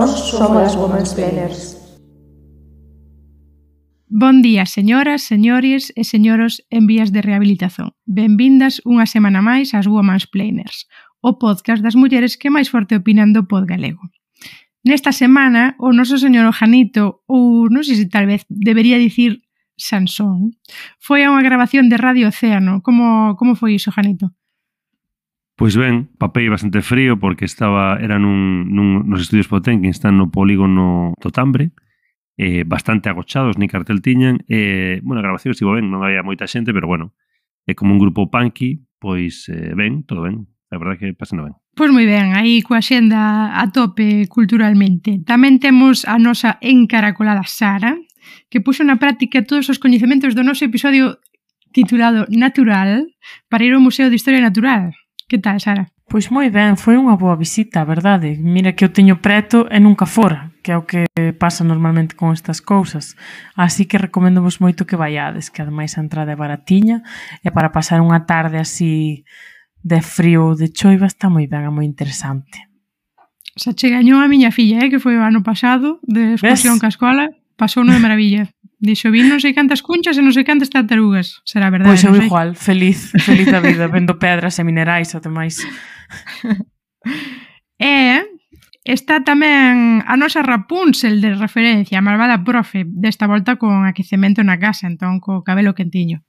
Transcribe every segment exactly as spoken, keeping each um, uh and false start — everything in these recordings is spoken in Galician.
Nós somos as Womansplainers. Bon día, señoras, señores e señoros en vías de rehabilitación. Benvindas unha semana máis ás Womansplainers, o podcast das mulleres que máis forte opinan do pod galego. Nesta semana, o noso señor Ojanito, ou non sei se tal vez debería dicir Sansón, foi a unha grabación de Radio Océano. Como, como foi iso, Ojanito? Pois ben, papei bastante frío porque estaba era nun, nun, nos estudios Potén que están no polígono do Tambre, eh, bastante agochados, ni cartel tiñan, e, eh, bueno, a grabación estivo ben, non había moita xente, pero bueno, é como un grupo punky, pois eh, ben, todo ben, a verdade que pasando ben. Pois moi ben, aí coa xenda a tope culturalmente. Tamén temos a nosa encaracolada Sara, que puxo na práctica todos os coñecementos do noso episodio titulado Natural para ir ao Museo de Historia Natural. Que tal, Sara? Pois moi ben, foi unha boa visita, a verdade. Mira que eu teño preto e nunca fora, que é o que pasa normalmente con estas cousas. Así que recomendamos moito que vaiades, que ademais a entrada é baratiña e para pasar unha tarde así de frío ou de choiva está moi ben, é moi interesante. Xa che gañou a miña filla, eh, que foi o ano pasado, de excursión ca escola, pasou no de maravilla. Dixo, vin non sei cantas cunchas e non sei cantas tartarugas. Será verdade, pois eu non sei. Igual, feliz, feliz da vida, vendo pedras e minerais, ademais. E está tamén a nosa Rapunzel de referencia, a malvada profe, desta volta con aquecemento na casa, entón co cabelo quentiño.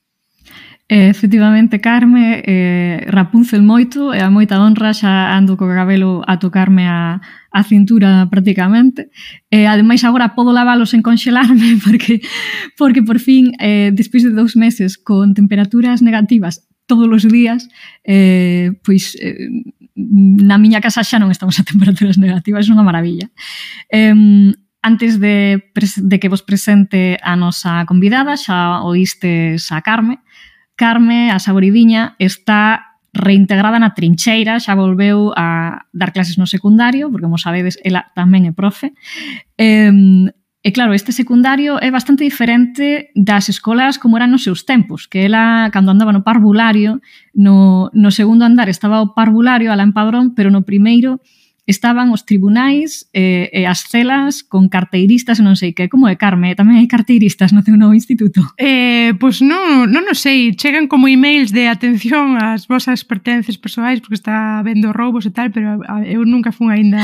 Eh, efectivamente, Carme, eh, Rapunzel moito e a moita honra, xa ando co cabelo a tocarme a, a cintura prácticamente. E ademais agora podo lavalo sen conxelarme porque, porque por fin, eh, despois de dous meses con temperaturas negativas todos os días, eh, pois eh, na miña casa xa non estamos a temperaturas negativas, é unha maravilla. Eh, antes de, de que vos presente a nosa convidada, xa oístes a Carme. Carme, a saboridiña, está reintegrada na trincheira, xa volveu a dar clases no secundario, porque, como sabedes, ela tamén é profe. E, e claro, este secundario é bastante diferente das escolas como eran nos seus tempos, que ela, cando andaba no parvulario, no, no segundo andar estaba o parvulario, alá en Padrón, pero no primeiro estaban os tribunais e, e as celas con carteiristas e non sei que. Como é, Carme? Tamén hai carteiristas no teu novo instituto? Eh, pois non, non o sei. Chegan como emails de atención ás vosas pertences persoais porque está habendo roubos e tal, pero eu nunca fun aínda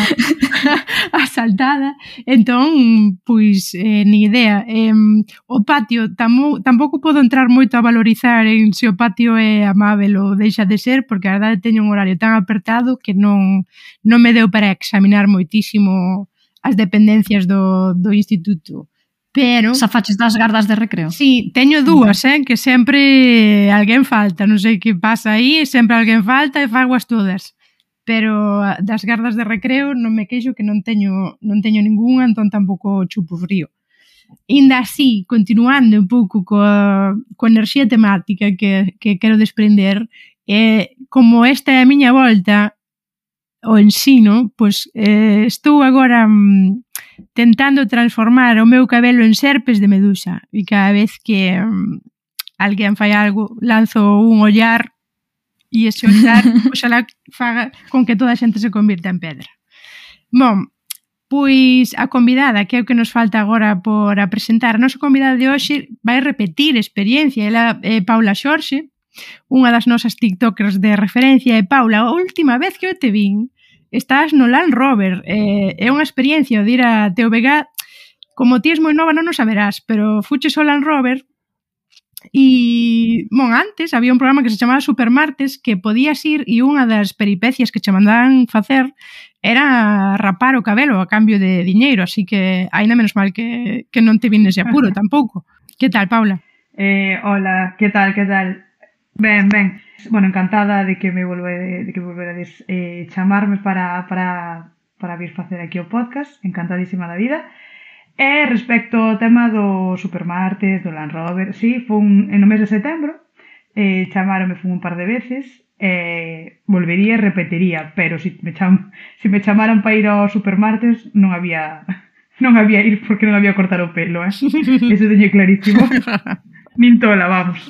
asaltada. Entón, pois, eh, ni idea. Eh, o patio, tamo, tampouco podo entrar moito a valorizar en se o patio é amável ou deixa de ser, porque a verdade teño un horario tan apertado que non, non me deu para examinar moitísimo as dependencias do, do instituto. Pero... Xa faches das gardas de recreo? Sí, teño dúas, eh, que sempre alguén falta. Non sei que pasa aí, sempre alguén falta e fagoas todas. Pero das gardas de recreo non me queixo que non teño, non teño ninguna, entón tampouco chupo frío. Inda así, continuando un pouco coa, coa enerxía temática que, que quero desprender, eh, como esta é a miña volta o ensino, pois eh, estou agora mm, tentando transformar o meu cabelo en serpes de medusa e cada vez que mm, alguén fai algo lanzo un ollar e ese ollar oxalá faga con que toda a xente se convirta en pedra. Bon, pois a convidada, que é o que nos falta agora por a presentar, a nosa convidada de hoxe vai repetir experiencia, ela é Paula Xorxe, unha das nosas tiktokers de referencia. E Paula, a última vez que eu te vin estás no Land Rover, eh, é unha experiencia de ir a T V G. Como ti és moi nova non o saberás, pero fuches ao Land Rover e, bon, antes había un programa que se chamaba Supermartes que podías ir e unha das peripecias que che mandaban facer era rapar o cabelo a cambio de diñeiro, así que aínda menos mal que, que non te vin ese apuro tampouco. Que tal, Paula? Eh, hola, que tal, que tal? Ben, ben. Bueno, encantada de que me volve, de que volverades eh, chamarme para, para, para vir facer aquí o podcast. Encantadísima da vida. E respecto ao tema do Supermartes, do Land Rover, sí, fun en o mes de setembro, eh, chamaronme fun un par de veces, eh, volvería e repetiría, pero si me, cham, si me chamaran para ir ao Supermartes non había non había ir porque non había cortar o pelo, eh? Eso teño clarísimo. Nin tola, vamos.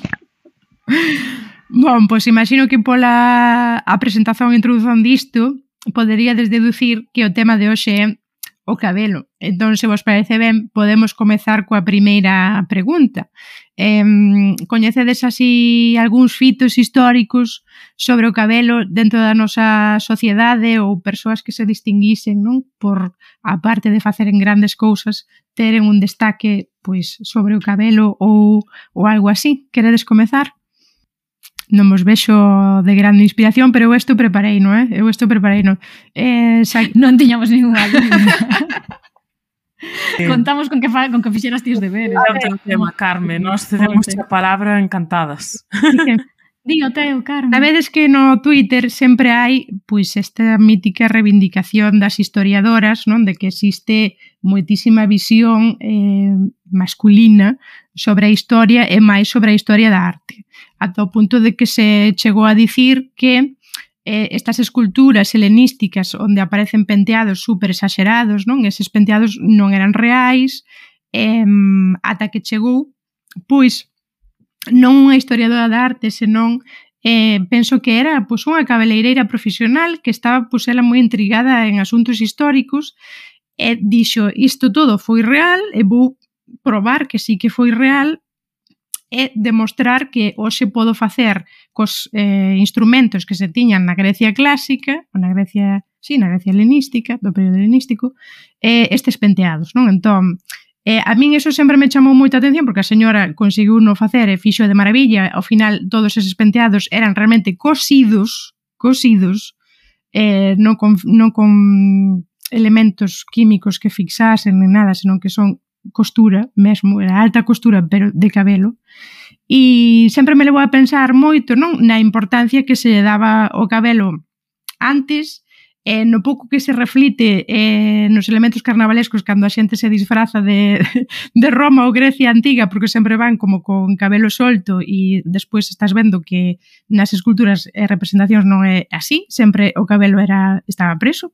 Bon, pois imagino que pola a presentación e introdución disto poderíades deducir que o tema de hoxe é o cabelo. Entón, se vos parece ben, podemos comezar coa primeira pregunta. Eh, coñecedes así algúns fitos históricos sobre o cabelo dentro da nosa sociedade ou persoas que se distinguisen, non? Por, a parte de faceren grandes cousas, teren un destaque pois sobre o cabelo ou, ou algo así. Queredes comezar? Non vos vexo de grande inspiración, pero eu isto preparei, non é? Eu isto preparei, non? Eh, xa... Non tiñamos ninguna dúbida. Contamos con que, fa, con que fixeras ti os deberes. É o tema, Carme. Nós cedemos a palabra encantadas. Digo teu, Carmen. Sabedes que no Twitter sempre hai pois esta mítica reivindicación das historiadoras, non? De que existe moitísima visión eh, masculina sobre a historia e máis sobre a historia da arte. Ata o punto de que se chegou a dicir que eh, estas esculturas helenísticas onde aparecen penteados super exagerados, non? Eses penteados non eran reais, eh, ata que chegou, pois, non unha historiadora de arte, senón eh, penso que era pois, unha cabeleireira profesional que estaba pois, ela moi intrigada en asuntos históricos e dixo, isto todo foi real e vou probar que sí que foi real e demostrar que hoxe podo facer cos eh, instrumentos que se tiñan na Grecia clásica, ou na Grecia, sí, na Grecia helenística, do período helenístico, eh, estes penteados, non? Entón, eh, a min eso sempre me chamou moita atención porque a señora conseguiu no facer e fixo de maravilla, ao final todos eses penteados eran realmente cosidos, cosidos, eh, non con, non con elementos químicos que fixasen nem nada, senón que son costura mesmo, era alta costura pero de cabelo, e sempre me levou a pensar moito, non, na importancia que se lle daba o cabelo antes, eh, no pouco que se reflite eh, nos elementos carnavalescos cando a xente se disfraza de, de Roma ou Grecia antiga, porque sempre van como con cabelo solto e despois estás vendo que nas esculturas e representacións non é así, sempre o cabelo era estaba preso.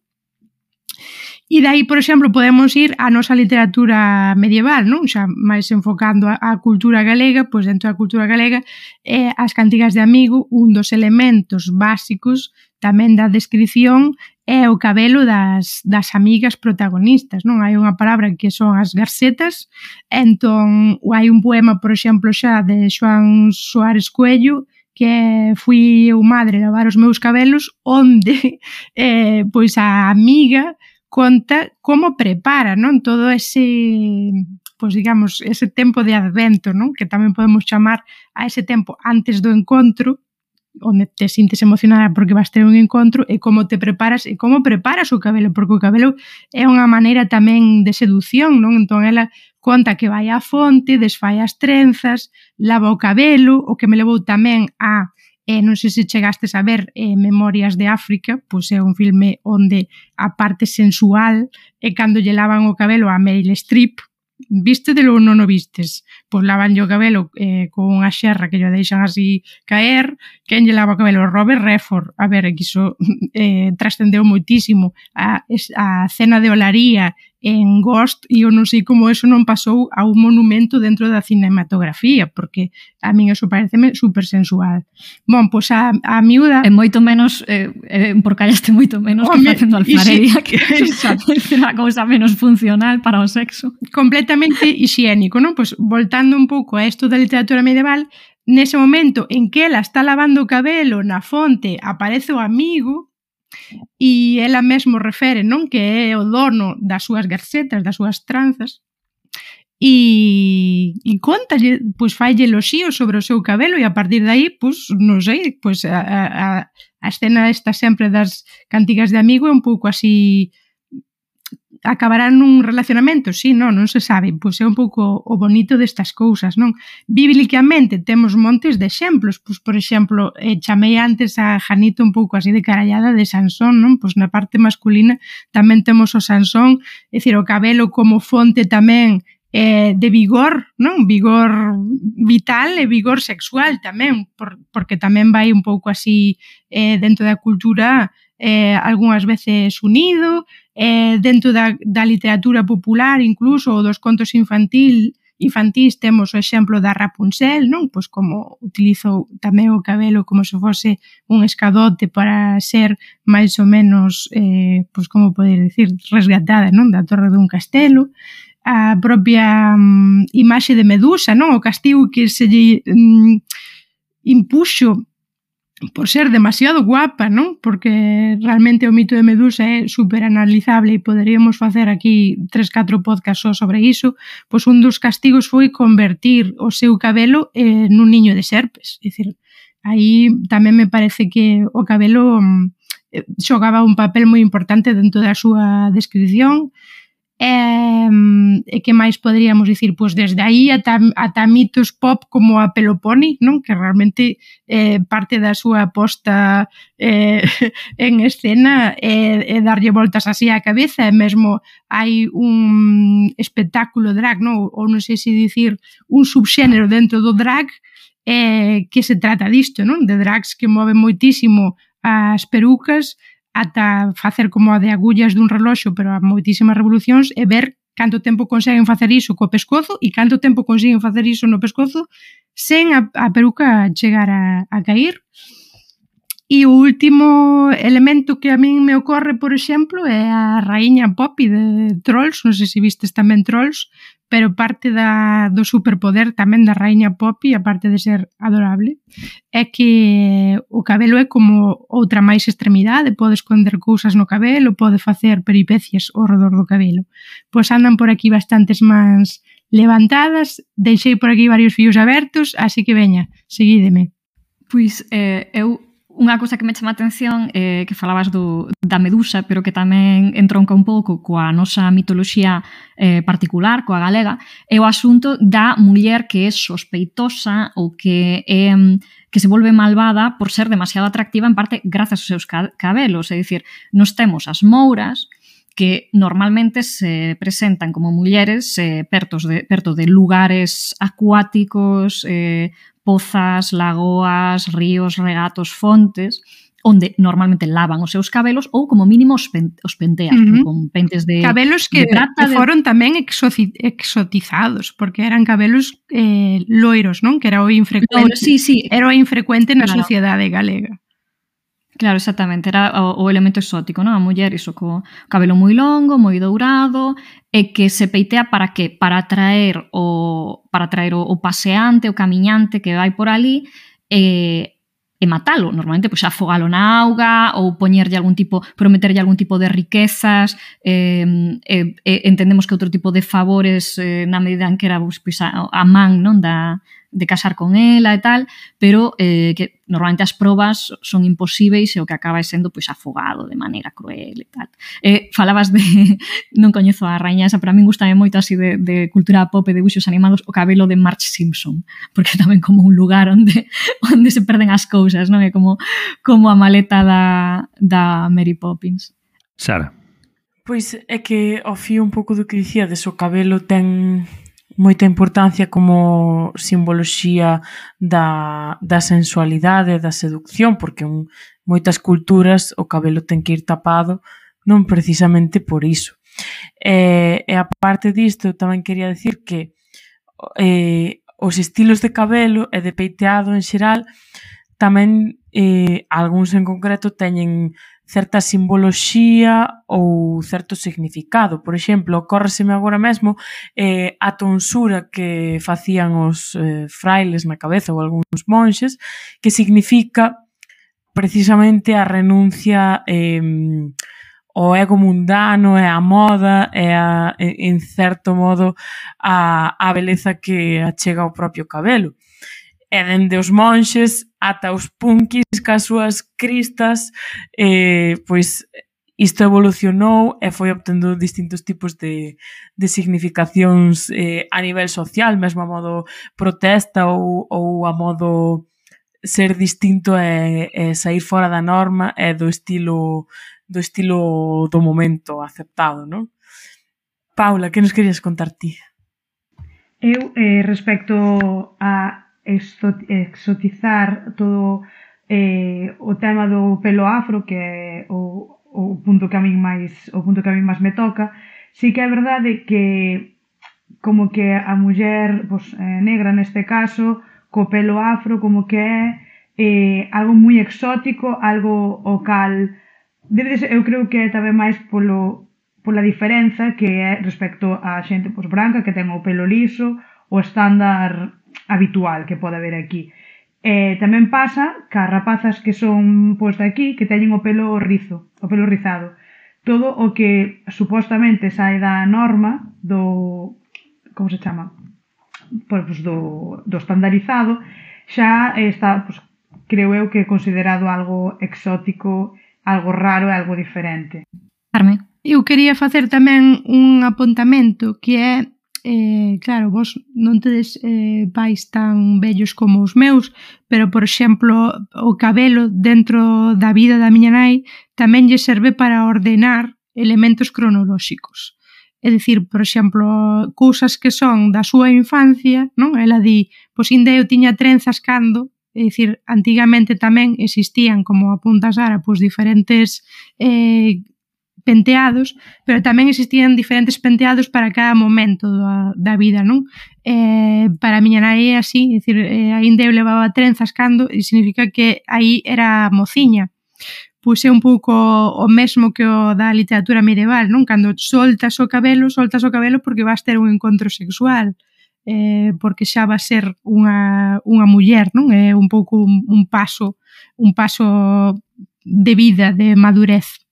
E dai, por exemplo, podemos ir á nosa literatura medieval, non? Xa máis enfocando a, a cultura galega, pois dentro da cultura galega, eh, as cantigas de amigo, un dos elementos básicos tamén da descripción é o cabelo das, das amigas protagonistas, non? Hai unha palabra que son as garcetas, entón hai un poema, por exemplo, xa de Xoán Soares Coello, que fui eu madre lavar os meus cabelos, onde eh, pois a amiga conta como prepara, non? Todo ese, pois digamos, ese tempo de advento, non? Que tamén podemos chamar a ese tempo antes do encontro, onde te sintes emocionada porque vas ter un encontro, e como te preparas, e como preparas o cabelo, porque o cabelo é unha maneira tamén de seducción, non? Entón ela conta que vai á fonte, desfai as trenzas, lava o cabelo, o que me levou tamén a Eh, non sei se chegastes a ver eh, Memorias de África, pois é un filme onde a parte sensual é cando lle lavan o cabelo a Meryl Streep. Vístedelo ou non o vistes? Pois lavan o cabelo eh, con unha xerra que lle deixan así caer. Quen lle lava o cabelo? Robert Redford. A ver, que iso eh, trascendeu moitísimo a, a cena de olaría en Ghost, e eu non sei como eso non pasou a un monumento dentro da cinematografía, porque a min eso pareceme super sensual. Bon, pois a, a miúda... É moito menos, eh, eh, porcallaste moito menos que facendo alfarería, que é unha cousa menos funcional para o sexo. Completamente hixiénico, non? Pois voltando un pouco a isto da literatura medieval, nese momento en que ela está lavando o cabelo na fonte, aparece o amigo, e ela mesmo refere, non, que é o dono das súas garcetas, das súas tranzas, e, e contalle, pois faille eloxíos sobre o seu cabelo, e a partir de aí, pois, non sei, pois a, a, a escena esta sempre das cantigas de amigo é un pouco así, acabarán nun relacionamento, sí, non, non se sabe, pois é un pouco o bonito destas cousas, non? Bíblicamente temos montes de exemplos, pois por exemplo, eh, chamei antes a Janito un pouco así de carallada de Sansón, non? Pois na parte masculina tamén temos o Sansón, é dicir, o cabelo como fonte tamén eh, de vigor, non? Vigor vital e vigor sexual tamén, por, porque tamén vai un pouco así eh, dentro da cultura eh, algunhas veces unido, eh, dentro da, da literatura popular incluso, ou dos contos infantil infantís temos o exemplo da Rapunzel, non? Pois como utilizou tamén o cabelo como se fose un escadote para ser máis ou menos, eh, pois como poder dicir, resgatada, non? Da torre dun castelo. A propia um, imaxe de Medusa, non? O castigo que se lle um, impuxo por ser demasiado guapa, non? Porque realmente o mito de Medusa é super analizable e poderíamos facer aquí tres, catro podcasts só sobre iso. Pois un dos castigos foi convertir o seu cabelo eh, nun niño de serpes. É dicir, aí tamén me parece que o cabelo eh, xogaba un papel moi importante dentro da súa descripción. E, e que máis poderíamos dicir? Pois desde aí ata, ata mitos pop como a Peloponi, non? Que realmente eh, parte da súa posta eh, en escena é, é darlle voltas así á cabeza, e mesmo hai un espectáculo drag, non? Ou non sei se dicir un subxénero dentro do drag eh, que se trata disto, non? De drags que moven moitísimo as perucas ata facer como a de agullas dun reloxo, pero a moitísimas revolucións, e ver canto tempo conseguen facer iso co pescozo e canto tempo consiguen facer iso no pescozo sen a, a peruca chegar a, a cair. E o último elemento que a min me ocorre, por exemplo, é a raíña Poppy de Trolls, non sei se vistes tamén Trolls, pero parte da, do superpoder tamén da raíña Poppy, aparte de ser adorable, é que o cabelo é como outra máis extremidade, pode esconder cousas no cabelo, pode facer peripecias ao redor do cabelo. Pois andan por aquí bastantes mans levantadas, deixei por aquí varios fíos abertos, así que veña, seguídeme. Pois eh, eu unha cousa que me chama a atención é eh, que falabas do, da Medusa, pero que tamén entronca un pouco coa nosa mitoloxía eh, particular, coa galega, é o asunto da muller que é sospeitosa ou que é que se volve malvada por ser demasiado atractiva, en parte grazas aos seus cabelos. É dicir, nos temos as mouras que normalmente se presentan como mulleres eh, pertos de, perto de lugares acuáticos, eh, pozas, lagoas, ríos, regatos, fontes, onde normalmente lavan os seus cabelos ou como mínimo os, pen, os pentean, uh -huh. con pentes de cabelos que, de prata, que foron de... tamén exoci, exotizados, porque eran cabelos eh, loiros, non? Que era o infrecuente, Loiro, sí, sí. Era o infrecuente na claro. sociedade galega. Claro, exactamente, era o, o elemento exótico, non? A muller iso co cabelo moi longo, moi dourado, e que se peitea para que? Para atraer o para atraer o, o paseante, o camiñante que vai por ali e, e matalo, normalmente pois afogalo na auga ou poñerlle algún tipo, prometerlle algún tipo de riquezas, eh, eh, eh, entendemos que outro tipo de favores eh, na medida en que era pois, a, a man, non, da de casar con ela e tal, pero eh, que normalmente as probas son imposíveis e o que acaba sendo pois afogado de maneira cruel e tal. Eh, falabas de, non coñezo a raíña esa, pero a min gustame moito así de, de cultura pop e debuxos animados o cabelo de Marge Simpson, porque tamén como un lugar onde onde se perden as cousas, non? É como como a maleta da, da Mary Poppins. Sara. Pois é que ao fío un pouco do que dicíades, o cabelo ten moita importancia como simboloxía da, da sensualidade, da seducción, porque en moitas culturas o cabelo ten que ir tapado non precisamente por iso. E, e a parte disto, tamén quería decir que eh, os estilos de cabelo e de peiteado en xeral tamén eh, algúns en concreto teñen certa simboloxía ou certo significado. Por exemplo, ocórreseme agora mesmo eh, a tonsura que facían os eh, frailes na cabeza ou algúns monxes, que significa precisamente a renuncia eh, ao ego mundano e a moda e a, en certo modo a, a beleza que achega ao propio cabelo. E dende os monxes ata os punkis cas súas cristas, eh, pois isto evolucionou e foi obtendo distintos tipos de, de significacións eh, a nivel social, mesmo a modo protesta ou, ou a modo ser distinto e, e sair fora da norma e do estilo do estilo do momento aceptado, non? Paula, que nos querías contar ti? Eu, eh, respecto a exotizar todo eh, o tema do pelo afro, que é o, o punto que a min máis o punto que a min máis me toca, sí que é verdade que como que a muller pues, eh, negra neste caso, co pelo afro, como que é eh, algo moi exótico, algo o cal debe de ser, eu creo que é tamén máis polo, pola diferenza que é respecto á xente pues, branca que ten o pelo liso, o estándar habitual que pode haber aquí. Eh, tamén pasa que as rapazas que son pois, de aquí, que teñen o pelo rizo, o pelo rizado. Todo o que supostamente sai da norma do... como se chama? Pois do, do estandarizado, xa está, pois, creo eu que considerado algo exótico, algo raro e algo diferente. Carme? Eu quería facer tamén un apuntamento que é Eh, claro, vos non tedes eh, pais tan vellos como os meus, pero, por exemplo, o cabelo dentro da vida da miña nai tamén lle serve para ordenar elementos cronolóxicos. É dicir, por exemplo, cousas que son da súa infancia, non? Ela di, pois ainda eu tiña trenzas cando, é dicir, antigamente tamén existían, como apunta Sara, pois diferentes eh, penteados, pero tamén existían diferentes penteados para cada momento da, da vida, non? Eh, para a miña nai é así, é dicir, eh, ainda eu levaba trenzas cando, e significa que aí era mociña. Pois é un pouco o mesmo que o da literatura medieval, non? Cando soltas o cabelo, soltas o cabelo porque vas ter un encontro sexual, eh, porque xa va ser unha, unha muller, non? É un pouco un, un paso, un paso de vida, de madurez.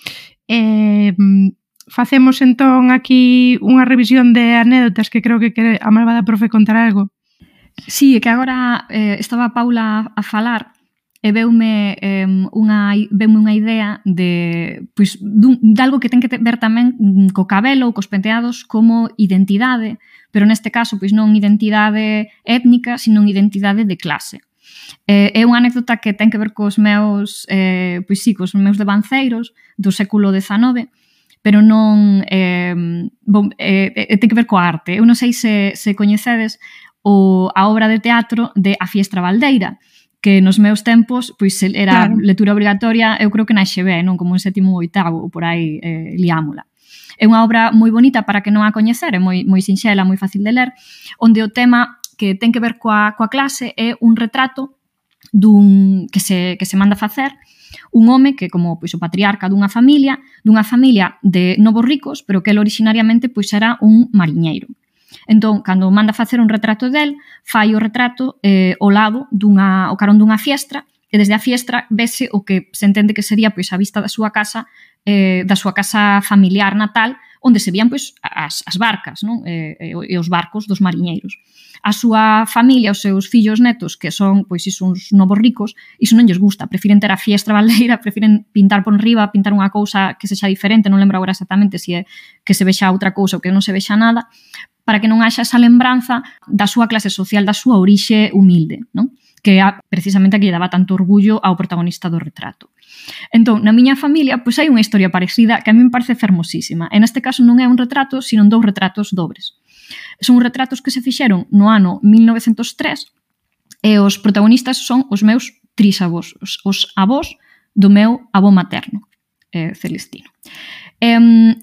Eh, facemos entón aquí unha revisión de anécdotas que creo que quere a malvada profe contar algo. Sí, que agora eh, estaba Paula a falar e veume eh, unha, veume unha idea de, pois, dun, de algo que ten que ver tamén co cabelo ou cos penteados como identidade, pero neste caso pois non identidade étnica, sino identidade de clase. Eh, é unha anécdota que ten que ver cos meus, eh, pois sí, cos meus devanceiros do século dezanove, pero non eh, bom, eh, eh, ten que ver coa arte. Eu non sei se, se coñecedes o, a obra de teatro de A Fiestra Baldeira, que nos meus tempos pois era claro. Lectura obrigatoria, eu creo que na X B, non como en sétimo ou oitavo, ou por aí eh, liámola. É unha obra moi bonita para que non a coñecer, é moi, moi sinxela, moi fácil de ler, onde o tema que ten que ver coa, coa clase é un retrato dun que se, que se manda facer un home que como pois, o patriarca dunha familia, dunha familia de novos ricos, pero que ele originariamente pois, era un mariñeiro. Entón, cando manda facer un retrato del, fai o retrato eh, ao lado dunha, o carón dunha fiestra, e desde a fiestra vese o que se entende que sería pois, a vista da súa casa, eh, da súa casa familiar natal, onde se vían pois, as, as barcas, non? E, e os barcos dos mariñeiros. A súa familia, os seus fillos netos, que son pois iso, uns novos ricos, iso non lles gusta, prefiren ter a Fiestra Baldeira, prefiren pintar por riba, pintar unha cousa que sexa diferente, non lembro agora exactamente se é que se vexa outra cousa ou que non se vexa nada, para que non haxa esa lembranza da súa clase social, da súa orixe humilde, non? Que é precisamente a que lle daba tanto orgullo ao protagonista do retrato. Entón, na miña familia, pois hai unha historia parecida que a mí me parece fermosísima. E neste caso non é un retrato, sino dous retratos dobres. Son retratos que se fixeron no ano mil novecentos tres e os protagonistas son os meus trisavós, os, os avós do meu avó materno, eh, Celestino. Eh,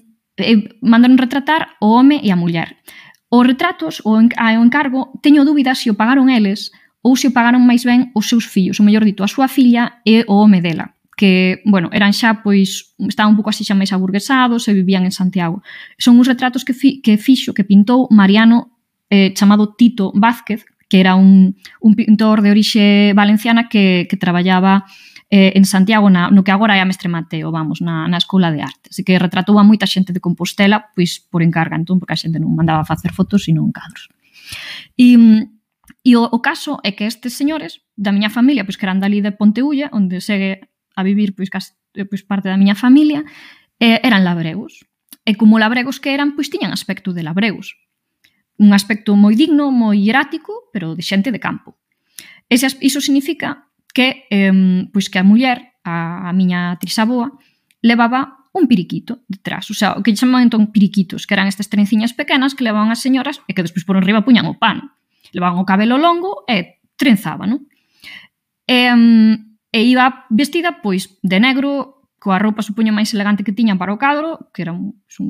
eh, mandaron retratar o home e a muller. Os retratos, o encargo, teño dúbidas se o pagaron eles ou se o pagaron máis ben os seus fillos, o mellor dito, a súa filla e o home dela, que, bueno, eran xa, pois, estaban un pouco así xa máis aburguesados e vivían en Santiago. Son uns retratos que, fi, que fixo, que pintou Mariano, eh, chamado Tito Vázquez, que era un, un pintor de orixe valenciana que, que traballaba eh, en Santiago, na, no que agora é a Mestre Mateo, vamos, na, na Escola de Arte. Así que retratou a moita xente de Compostela, pois, por encarga, entón, porque a xente non mandaba facer fotos, sino cadros. E... E o, o caso é que estes señores da miña familia, pois que eran dali de Ponteulla, onde segue a vivir pois, cas, pois parte da miña familia, eh, eran labregos. E como labregos que eran, pois tiñan aspecto de labregos. Un aspecto moi digno, moi hierático, pero de xente de campo. Ese, iso significa que, eh, pois que a muller, a, a miña trisaboa, levaba un piriquito detrás. O sea, o que chaman entón piriquitos, que eran estas trenciñas pequenas que levaban as señoras e que despois por enriba puñan o pano. Levaban o cabelo longo e trenzaban, non? E, e iba vestida, pois, de negro, coa roupa, supoño, máis elegante que tiñan para o cadro, que era un, un,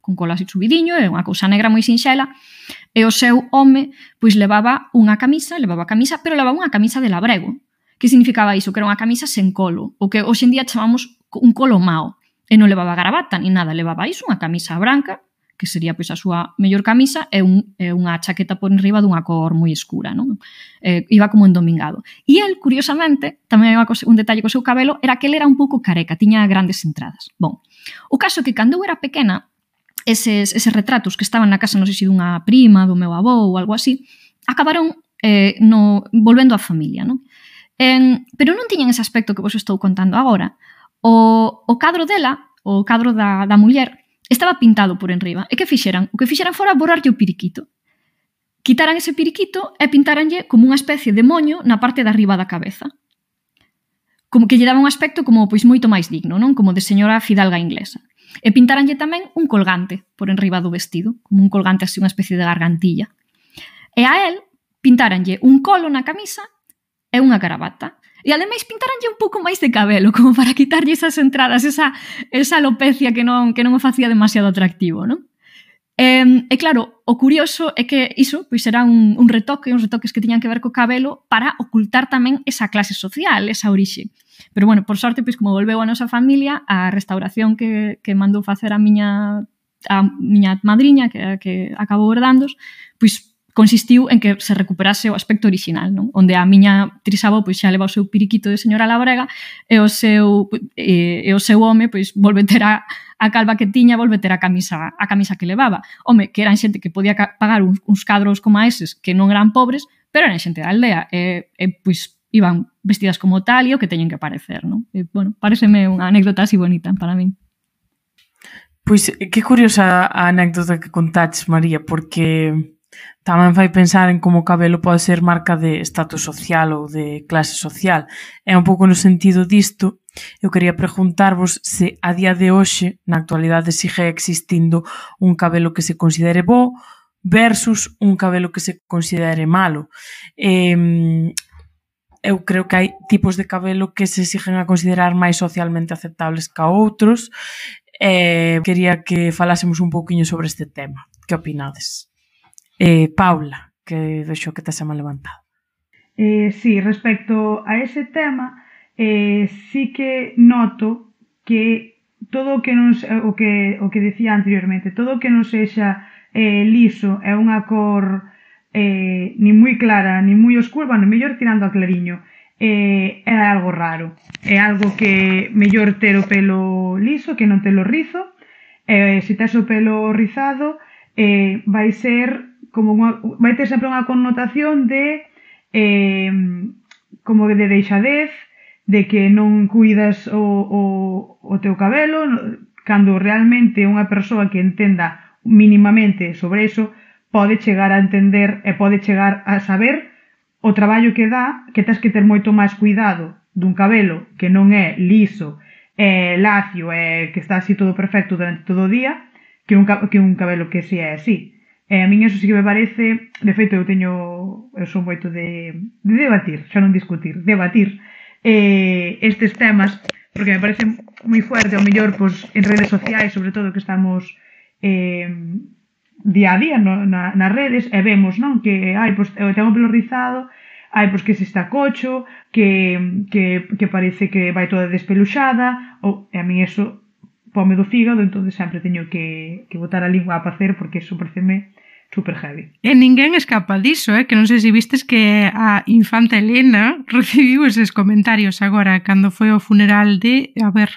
cun colo así subidiño, é unha cousa negra moi sinxela, e o seu home pois levaba unha camisa, levaba camisa, pero levaba unha camisa de labrego. Que significaba iso? Que era unha camisa sen colo, o que hoxe en día chamamos un colo mao. E non levaba gravata ni nada, levaba iso, unha camisa branca, que sería pois a súa mellor camisa, e, un, e unha chaqueta por enriba dunha cor moi escura, non? Eh, iba como endomingado. E el, curiosamente, tamén hai un detalle co seu cabelo, era que ele era un pouco careca, tiña grandes entradas. Bon, o caso é que cando eu era pequena, eses, eses retratos que estaban na casa, non sei se dunha prima, do meu avó ou algo así, acabaron eh, no, volvendo á familia, non? Eh, pero non tiñan ese aspecto que vos estou contando agora. O, o cadro dela, o cadro da, da muller, estaba pintado por enriba. E que fixeran? O que fixeran fora borrarlle o periquito. Quitaran ese periquito e pintaranlle como unha especie de moño na parte de arriba da cabeza. Como que lle daba un aspecto como pois moito máis digno, non? Como de señora fidalga inglesa. E pintaranlle tamén un colgante por enriba do vestido, como un colgante así, unha especie de gargantilla. E a él pintaranlle un colo na camisa e unha gravata. E ademais pintaranlle un pouco máis de cabelo, como para quitarlle esas entradas, esa, esa alopecia que non, que non o facía demasiado atractivo, non? E, e claro, o curioso é que iso pois era un, un retoque, uns retoques que tiñan que ver co cabelo para ocultar tamén esa clase social, esa orixe. Pero bueno, por sorte, pois como volveu a nosa familia, a restauración que, que mandou facer a miña, a miña madriña, que, que acabou herdándos, pois consistiu en que se recuperase o aspecto orixinal, non? Onde a miña trisavó pois xa leva o seu periquito de señora labrega e o seu e, e o seu home pois volve ter a, a calva que tiña, volve ter a camisa a camisa que levaba. Home, que eran xente que podía pagar uns, uns cadros como a eses que non eran pobres, pero eran xente da aldea e, e pois iban vestidas como tal e o que teñen que parecer, non? E, bueno, pareceme unha anécdota así bonita para min. Pois que curiosa a anécdota que contaches, María, porque tamén fai pensar en como o cabelo pode ser marca de estatus social ou de clase social. É un pouco no sentido disto, eu quería preguntarvos se a día de hoxe, na actualidade, sigue existindo un cabelo que se considere bo versus un cabelo que se considere malo. Eh, eu creo que hai tipos de cabelo que se siguen a considerar máis socialmente aceptables que a outros. Eh, quería que falásemos un pouquiño sobre este tema. Que opinades? Eh, Paula, que vexo que te se me levantado. Eh, sí, respecto a ese tema, eh, sí que noto que todo o que non o que o que decía anteriormente, todo o que non sexa eh, liso é unha cor eh, ni moi clara ni moi oscura, bueno, mellor tirando a clariño, eh, é algo raro. É algo que mellor ter o pelo liso que non telo rizo. Eh, se tes o pelo rizado, eh, vai ser como unha, vai ter sempre unha connotación de eh, como de deixadez, de que non cuidas o, o, o teu cabelo, cando realmente unha persoa que entenda mínimamente sobre eso pode chegar a entender e pode chegar a saber o traballo que dá, que tens que ter moito máis cuidado dun cabelo que non é liso, é lacio, é que está así todo perfecto durante todo o día, que un, que un cabelo que si é así. E a min eso sí que me parece, de feito eu teño, eu son moito de, de debatir, xa non discutir, debatir eh, estes temas, porque me parece moi fuerte, ao mellor, pois, en redes sociais, sobre todo que estamos eh, día a día no, na, nas redes, e vemos, non, que, ai, pois, eu tengo o pelo rizado, ai, pois que se está cocho, que, que, que parece que vai toda despeluxada, ou, e a min eso pome do fígado, entón sempre teño que, que botar a lingua a pacer, porque eso pareceme super heavy. E ninguén escapa diso, eh? Que non sei se vistes que a infanta Elena recibiu eses comentarios agora cando foi o funeral de, a ver,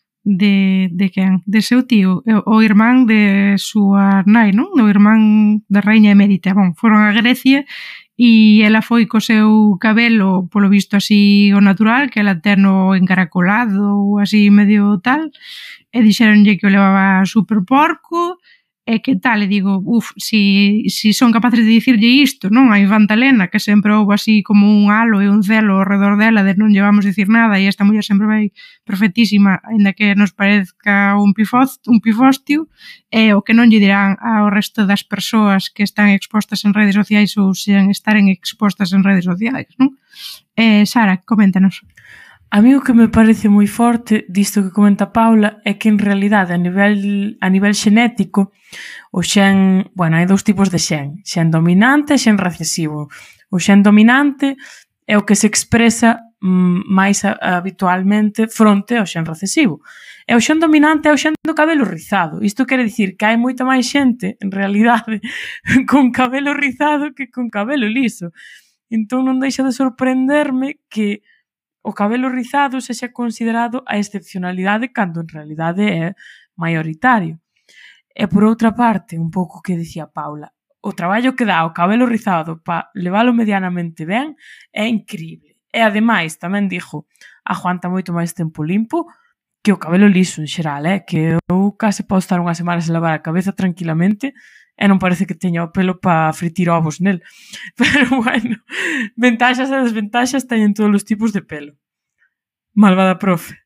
de, de quen? De seu tío, o irmán de súa nai, non? O irmán da raíña emérita. Bon, foron a Grecia e ela foi co seu cabelo, polo visto así o natural, que ela terno encaracolado ou así medio tal, e dixeronlle que o levaba super porco, e que tal, e digo, uf, si, si son capaces de dicirlle isto, non? A infanta Elena, que sempre houve así como un halo e un celo ao redor dela de non llevamos dicir nada, e esta muller sempre vai perfectísima, ainda que nos parezca un, pifoz, un pifostio, e o que non lle dirán ao resto das persoas que están expostas en redes sociais ou sen estaren expostas en redes sociais, non? Eh, Sara, coméntanos. A mí o que me parece moi forte disto que comenta Paula é que en realidade a nivel a nivel xenético o xen, bueno, hai dous tipos de xen, xen dominante e xen recesivo. O xen dominante é o que se expresa mm, máis a, habitualmente fronte ao xen recesivo. E o xen dominante é o xen do cabelo rizado. Isto quere dicir que hai moita máis xente, en realidade, con cabelo rizado que con cabelo liso. Entón non deixa de sorprenderme que o cabelo rizado sexa considerado a excepcionalidade cando en realidade é maioritario. E por outra parte, un pouco que dicía Paula, o traballo que dá o cabelo rizado para leválo medianamente ben é increíble. E ademais, tamén dixo, aguanta moito máis tempo limpo que o cabelo liso en xeral, eh? Que eu case podo estar unhas semanas a lavar a cabeza tranquilamente e non parece que teña o pelo para fritir ovos nel. Pero bueno, ventaxas e desventaxas teñen todos os tipos de pelo. Malvada profe.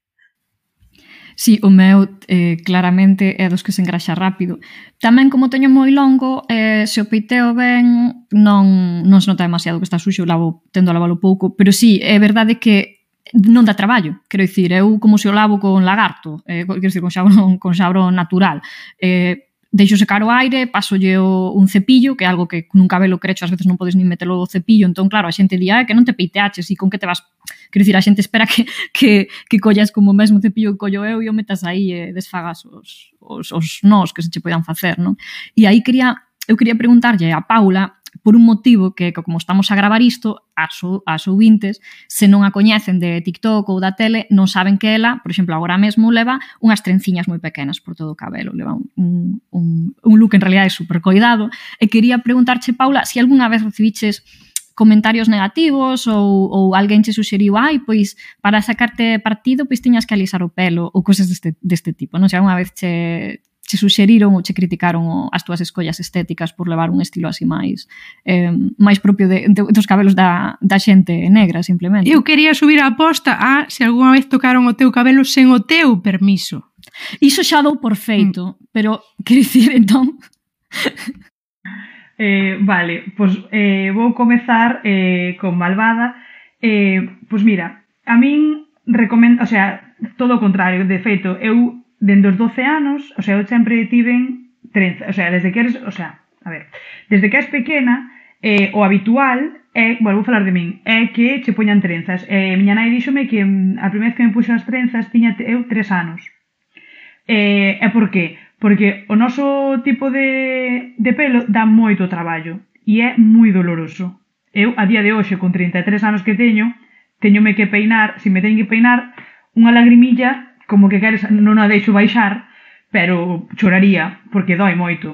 Sí, o meu eh, claramente é dos que se engraxa rápido. Tamén, como teño moi longo, eh, se o peiteo ben, non, non se nota demasiado que está suxo, lavo, tendo a lavalo pouco, pero sí, é verdade que non dá traballo, quero dicir, eu como se o lavo con lagarto, eh, quero dicir, con xabro, con xabro natural. Eh, deixo secar o aire, pasolle un cepillo, que é algo que nun cabelo crecho ás veces non podes nin metelo o cepillo, entón claro, a xente di, ah, que non te peiteaches, e con que te vas... Quero dicir, a xente espera que, que, que collas como o mesmo cepillo que collo eu e o metas aí e desfagas os, os, os nós que se che poidan facer, non? E aí quería, eu quería preguntarlle a Paula por un motivo que, como estamos a gravar isto, as, as ouvintes, se non a coñecen de TikTok ou da tele, non saben que ela, por exemplo, agora mesmo leva unhas trenciñas moi pequenas por todo o cabelo, leva un, un, un look en realidad super coidado, e quería preguntarche, Paula, se algunha vez recibiches comentarios negativos ou, ou alguén che suxeriu, ai, pois, para sacarte partido, pois tiñas que alisar o pelo ou cosas deste, deste tipo, non? Se algunha vez che... che suxeriron ou che criticaron as túas escollas estéticas por levar un estilo así máis eh, máis propio de, de, dos cabelos da, da xente negra, simplemente. Eu quería subir a aposta a se algunha vez tocaron o teu cabelo sen o teu permiso. Iso xa dou por feito, mm. pero, quero dicir, entón... eh, vale, pois pues, eh, vou comezar eh, con Malvada. Eh, pois pues mira, a min recomendo, o sea, todo o contrario, de feito, eu dende os doce anos, o sea, eu sempre tiven trenza, o sea, desde que eres, o sea, a ver, desde que és pequena, eh, o habitual é, bueno, vou falar de min, é que che poñan trenzas. Eh, miña nai díxome que a primeira vez que me puxo as trenzas tiña eu tres anos. Eh, e por qué? Porque o noso tipo de, de pelo dá moito traballo e é moi doloroso. Eu, a día de hoxe, con trinta e tres anos que teño, teñome que peinar, se me teño que peinar, unha lagrimilla como que queres, non a deixo baixar, pero choraría, porque dói moito.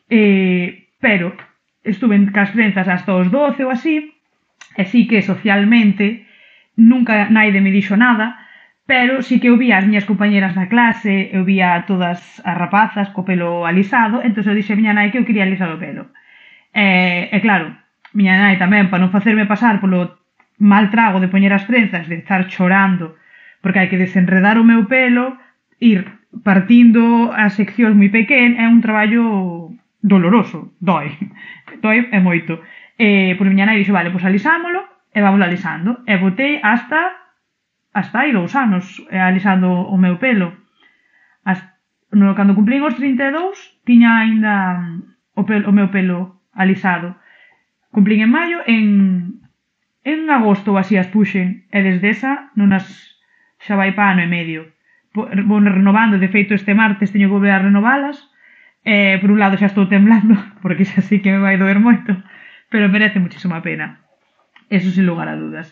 Eh, pero estuve cas trenzas hasta os doce ou así, e sí que socialmente nunca naide me dixo nada, pero sí que eu vía as miñas compañeras na clase, eu vía a todas as rapazas co pelo alisado, entón eu dixe a miña nai que eu quería alisar o pelo. E, e claro, miña nai tamén, para non facerme pasar polo mal trago de poñer as trenzas, de estar chorando, porque hai que desenredar o meu pelo, ir partindo as seccións moi pequenas, é un traballo doloroso, doi, doi é moito. E, pois miña nai dixo, vale, pois alisámolo, e vamos alisando. E botei hasta, hasta hai dous anos alisando o meu pelo. As, no, cando cumplín os trinta e dous, tiña aínda o, pelo, o meu pelo alisado. Cumplín en maio, en, en agosto ou así as puxen, e desde esa non as... xa vai pa ano e medio. Vou renovando, de feito este martes teño que volver a renovalas, e por un lado xa estou temblando, porque xa sí que me vai doer moito, pero merece muchísima pena. Eso sin lugar a dudas.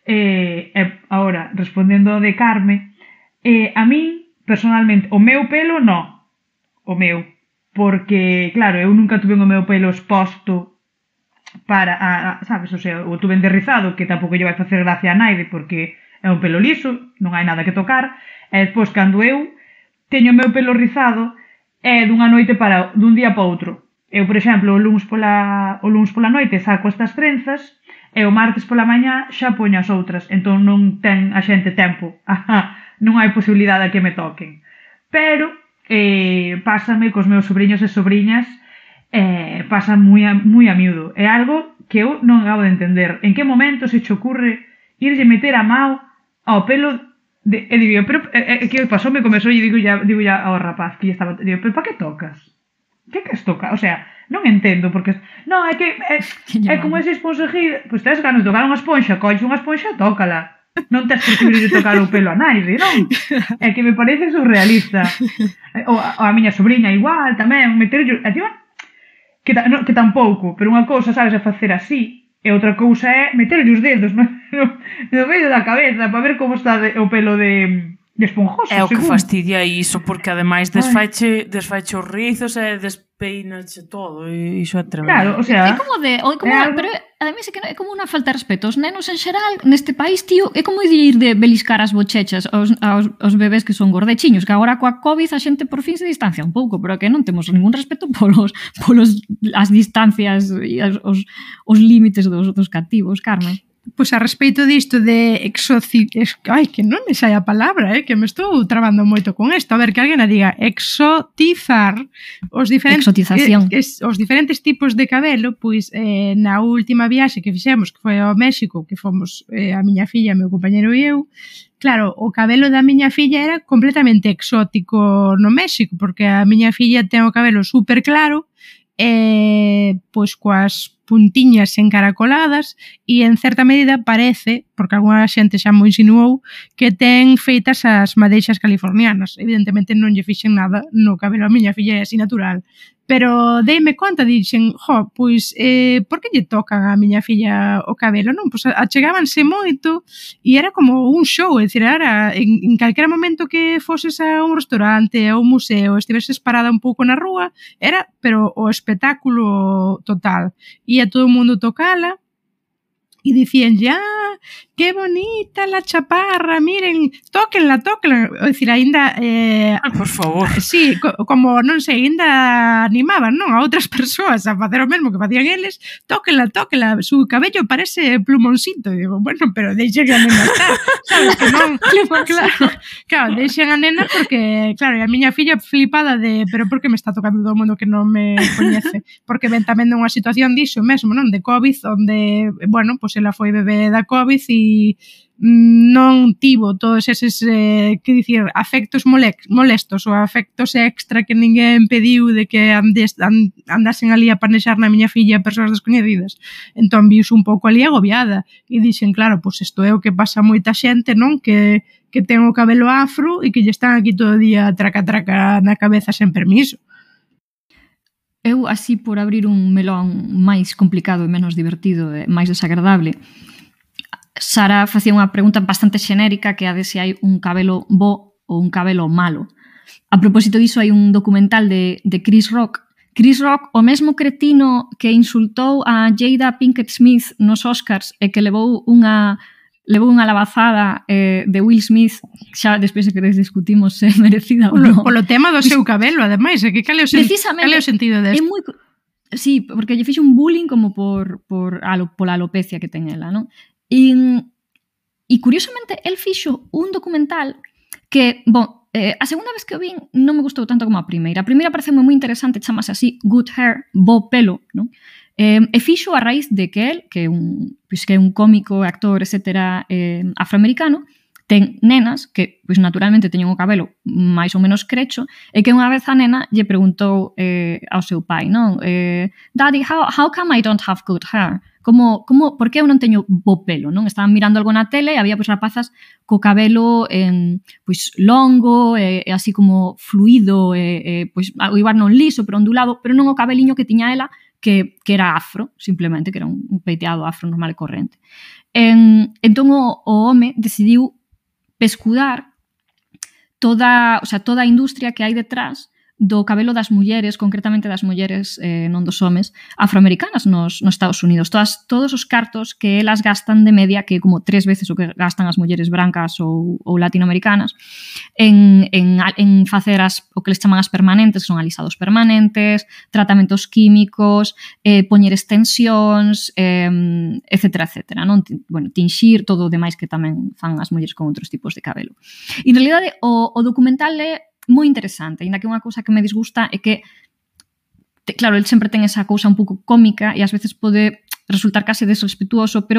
E, e agora, respondendo de Carme, eh, a min, personalmente, o meu pelo, no. O meu. Porque, claro, eu nunca tuve o meu pelo exposto para, a, a, sabes, o sea, o tuve enderrizado, que tampouco lle vai facer gracia a naide, porque é un pelo liso, non hai nada que tocar, e despois, cando eu teño o meu pelo rizado, é dunha noite para, dun día para outro. Eu, por exemplo, o luns pola, o luns pola noite saco estas trenzas, e o martes pola mañá xa poño as outras, entón non ten a xente tempo, non hai posibilidade a que me toquen. Pero, eh, pásame cos meus sobrinhos e sobrinhas, eh, pasa moi a, moi a miúdo. É algo que eu non acabo de entender. En que momento se che ocurre irlle meter a mao ao pelo de, e digo, pero é, é que pasou me comezou e digo ya, digo ya ao rapaz que estaba, digo, pero para que tocas? Que que es tocar? O sea, non entendo porque non, é que é, é como ese esponxejil, pois pues tes ganas de tocar unha esponxa, colles unha esponxa, tócala. Non tes que de tocar o pelo a naide, non? É que me parece surrealista. O a, a miña sobrinha igual tamén, meterlle, encima que, no, que tampouco, pero unha cousa sabes a facer así, e outra cousa é meterlle os dedos no, no, no medio da cabeza para ver como está de, o pelo de, de esponjoso. É o que según. fastidia iso, porque ademais desfaiche, desfaiche os rizos e despeinache todo, e iso é tremendo. Claro, o sea... É como de... O como, é algo... Pero ademais é que é como unha falta de respeto. Os nenos en xeral, neste país, tío, é como de ir de beliscar as bochechas aos, aos, aos bebés que son gordechiños, que agora coa COVID a xente por fin se distancia un pouco, pero que non temos ningún respeto polos, polos as distancias e as, os, os límites dos, dos cativos, Carmen. Pois a respeito disto de exoci... Ai, que non me sai a palabra, eh? Que me estou trabando moito con isto. A ver, que alguén a diga. Exotizar os diferentes... Exotización. Eh, es, os diferentes tipos de cabelo, pois eh, na última viaxe que fixemos, que foi ao México, que fomos eh, a miña filla, meu compañero e eu, claro, o cabelo da miña filla era completamente exótico no México, porque a miña filla ten o cabelo super claro, e pois coas puntiñas encaracoladas e en certa medida parece, porque algunha xente xa mo insinuou, que ten feitas as madeixas californianas. Evidentemente non lle fixen nada no cabelo a miña filla, é así natural. Pero deime conta, dixen, jo, pois, eh, por que lle tocan a miña filla o cabelo? Non, pois achegábanse moito e era como un show, é dicir, era en, en calquera momento que foses a un restaurante, a un museo, estiveses parada un pouco na rúa, era, pero o espectáculo total. E a todo o mundo tocala e dicían, ya, que bonita la chaparra, miren, tóquenla, tóquenla. É dicir, ainda... Eh, ah, por favor. Sí, co como, non sei, ainda animaban, non, a outras persoas a facer o mesmo que facían eles, tóquenla, tóquenla, su cabello parece plumoncito. E digo, bueno, pero deixen a nena estar, sabes, que non... claro, claro, deixen a nena porque, claro, e a miña filla flipada de, pero por que me está tocando todo o mundo que non me coñece? Porque ven tamén unha situación diso mesmo, non, de COVID, onde, bueno, pois ela foi bebé da COVID e non tivo todos eses, eh, que dicir, afectos molestos ou afectos extra que ninguén pediu de que andes, and, andasen ali a panexar na miña filla persoas descoñecidas. Entón viuse un pouco ali agobiada e dixen, claro, pois isto é o que pasa moita xente, non? Que, que ten o cabelo afro e que lle están aquí todo o día traca-traca na cabeza sen permiso. Eu, así, por abrir un melón máis complicado e menos divertido e máis desagradable, Sara facía unha pregunta bastante xenérica que é a de se hai un cabelo bo ou un cabelo malo. A propósito diso, hai un documental de, de Chris Rock. Chris Rock, o mesmo cretino que insultou a Jada Pinkett Smith nos Oscars e que levou unha levou unha labazada eh, de Will Smith, xa despois que discutimos se merecida ou non. Polo tema do seu cabelo, ademais, é que cal é o, sen cal é o sentido desto? É moi... Sí, porque lle fixo un bullying como por, por alo, pola alopecia que ten ela, non? E, e curiosamente, el fixo un documental que, bon, eh, a segunda vez que o vin non me gustou tanto como a primeira. A primeira parece moi interesante, chamase así Good Hair, bo pelo, non? Eh, e fixo a raíz de que el, que é un, pois que é un cómico, actor, etcétera, eh, afroamericano, ten nenas que, pois naturalmente, teñen o cabelo máis ou menos crecho, e que unha vez a nena lle preguntou eh, ao seu pai, non? Eh, Daddy, how, how come I don't have good hair? Como, como, por que eu non teño bo pelo, non? Estaban mirando algo na tele e había pois rapazas co cabelo en, pois longo e, e así como fluido e, e pois igual non liso, pero ondulado, pero non o cabeliño que tiña ela que, que era afro, simplemente, que era un, un peiteado afro normal e corrente. En, entón o, o home decidiu pescudar toda, o sea, toda a industria que hai detrás do cabelo das mulleres, concretamente das mulleres, eh, non dos homes, afroamericanas nos, nos Estados Unidos. Todas, todos os cartos que elas gastan de media, que é como tres veces o que gastan as mulleres brancas ou, ou latinoamericanas, en, en, en facer as, o que les chaman as permanentes, que son alisados permanentes, tratamentos químicos, eh, poñer extensións, eh, etcétera, etcétera. Non? Bueno, tinxir, todo o demais que tamén fan as mulleres con outros tipos de cabelo. E, en realidade, o, o documental é moi interesante, ainda que unha cousa que me disgusta é que, claro, el sempre ten esa cousa un pouco cómica e ás veces pode resultar case desrespetuoso, pero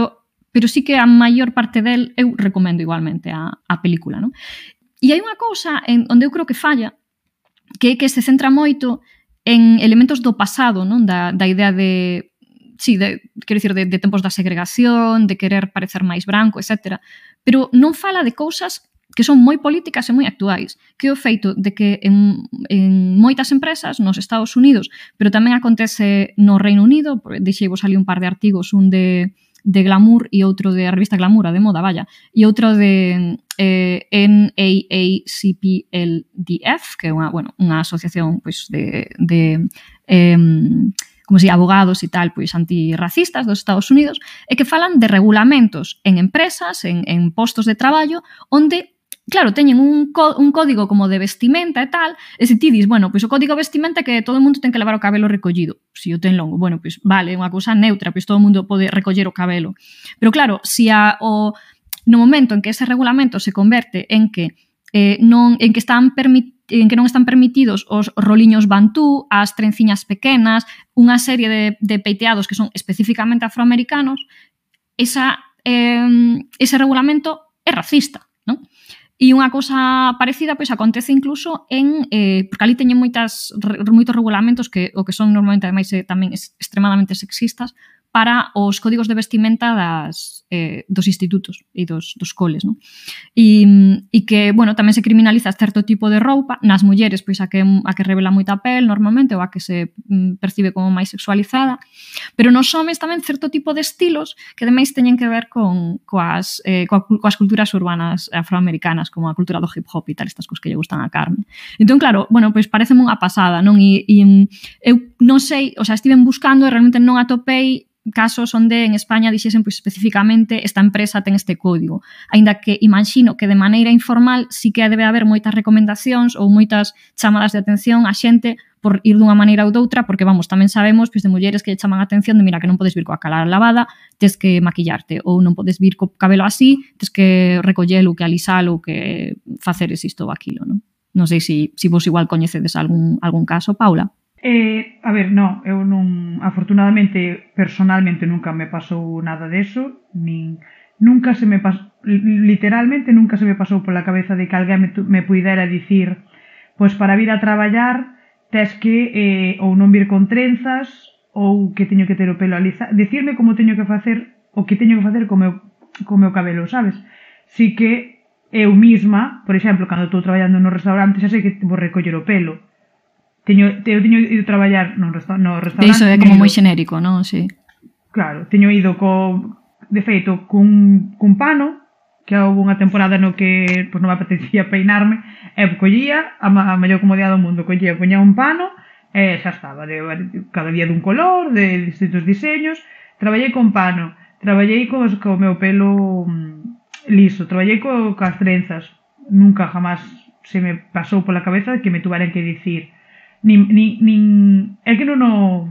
pero sí que a maior parte del eu recomendo igualmente a, a película, non? E hai unha cousa en onde eu creo que falla, que é que se centra moito en elementos do pasado, non? Da, da idea de, sí, de, quero dicir, de, de tempos da segregación, de querer parecer máis branco, etcétera. Pero non fala de cousas que son moi políticas e moi actuais, que é o feito de que en, en moitas empresas nos Estados Unidos, pero tamén acontece no Reino Unido, deixeivos ali un par de artigos, un de, de Glamour e outro de a revista Glamour, a de moda, vaya, e outro de eh, N A A C P L D F, que é unha, bueno, unha asociación pois, de, de eh, como se abogados e tal, pois antirracistas dos Estados Unidos, e que falan de regulamentos en empresas, en, en postos de traballo, onde claro, teñen un, un código como de vestimenta e tal, e se ti dis, bueno, pois o código de vestimenta é que todo o mundo ten que levar o cabelo recollido. Se o ten longo, bueno, pois vale, é unha cousa neutra, pois todo o mundo pode recoller o cabelo. Pero claro, se a, o, no momento en que ese regulamento se converte en que eh, non en que están permitidos en que non están permitidos os roliños bantú, as trenciñas pequenas, unha serie de, de peiteados que son especificamente afroamericanos, esa, eh, ese regulamento é racista, non? E unha cousa parecida pois acontece incluso en eh, porque ali teñen moitas moitos regulamentos que o que son normalmente ademais eh, tamén extremadamente sexistas para os códigos de vestimenta das, eh, dos institutos e dos, dos coles, non? E, e que, bueno, tamén se criminaliza certo tipo de roupa nas mulleres, pois a que, a que revela moita pel normalmente ou a que se mm, percibe como máis sexualizada, pero nos homes tamén certo tipo de estilos que ademais teñen que ver con coas, eh, coa, coas culturas urbanas afroamericanas, como a cultura do hip hop e tal, estas cousas que lle gustan a Carmen. Entón, claro, bueno, pois pareceme unha pasada, non? E, e eu non sei, o sea, estiven buscando e realmente non atopei casos onde en España dixesen pois, especificamente esta empresa ten este código. Aínda que imagino que de maneira informal sí que debe haber moitas recomendacións ou moitas chamadas de atención a xente por ir dunha maneira ou doutra, porque vamos, tamén sabemos pois, de mulleres que lle chaman a atención de mira que non podes vir coa cara lavada, tes que maquillarte, ou non podes vir co cabelo así, tes que recollelo, que alisalo, que faceres isto ou aquilo, non? Non sei se si, si vos igual coñecedes algún, algún caso, Paula. Eh, a ver, no, eu non, afortunadamente, personalmente nunca me pasou nada deso, nin, nunca se me pasou, literalmente nunca se me pasou pola cabeza de que alguén me, me puidera dicir, pois para vir a traballar tes que eh, ou non vir con trenzas ou que teño que ter o pelo alisado, decirme como teño que facer o que teño que facer co meu, co meu cabelo, sabes? Si que eu misma, por exemplo, cando estou traballando no restaurante, xa sei que vou recoller o pelo. Teño, eu teño ido traballar no, resta, no restaurante. Iso é como moi xenérico, non? Sí. Claro, teño ido co, de feito cun, cun pano, que houve unha temporada no que pues, non me apetecía peinarme, e collía a, a mellor comodidade do mundo, collía, poñía un pano, e xa estaba, de, cada día dun color, de distintos diseños, traballei con pano, traballei co, co meu pelo mm, liso, traballei co, coas trenzas, nunca jamás se me pasou pola cabeza que me tuveran que dicir Nin, nin, nin, é que non o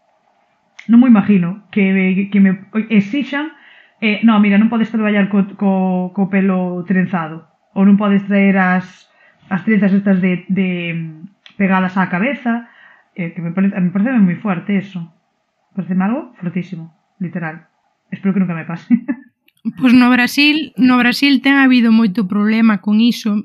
non me imagino que, que me exixan eh, non, mira, non podes traballar co, co, co pelo trenzado ou non podes traer as, as trenzas estas de, de pegadas á cabeza eh, que me parece, me parece moi fuerte eso, parece algo fortísimo, literal, espero que nunca me pase. Pois no Brasil no Brasil ten habido moito problema con iso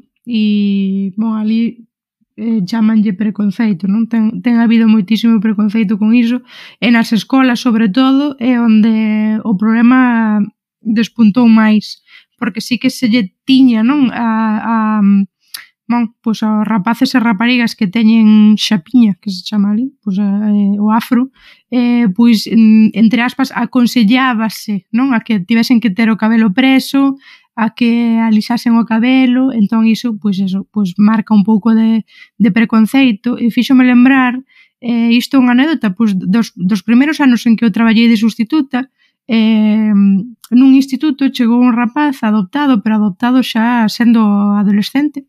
e, bon, ali eh, chamanlle preconceito, non? Ten, ten habido moitísimo preconceito con iso e nas escolas, sobre todo, é onde o problema despuntou máis, porque sí que se lle tiña, non? A, a, bon, pois aos rapaces e raparigas que teñen xapiña, que se chama ali, pois a, eh, o afro, eh, pois, entre aspas, aconsellábase, non? A que tivesen que ter o cabelo preso, a que alisasen o cabelo, entón iso, pois eso, pois marca un pouco de, de preconceito e fíxome lembrar, eh, isto é unha anécdota, pois dos, dos primeiros anos en que eu traballei de sustituta, eh, nun instituto chegou un rapaz adoptado, pero adoptado xa sendo adolescente,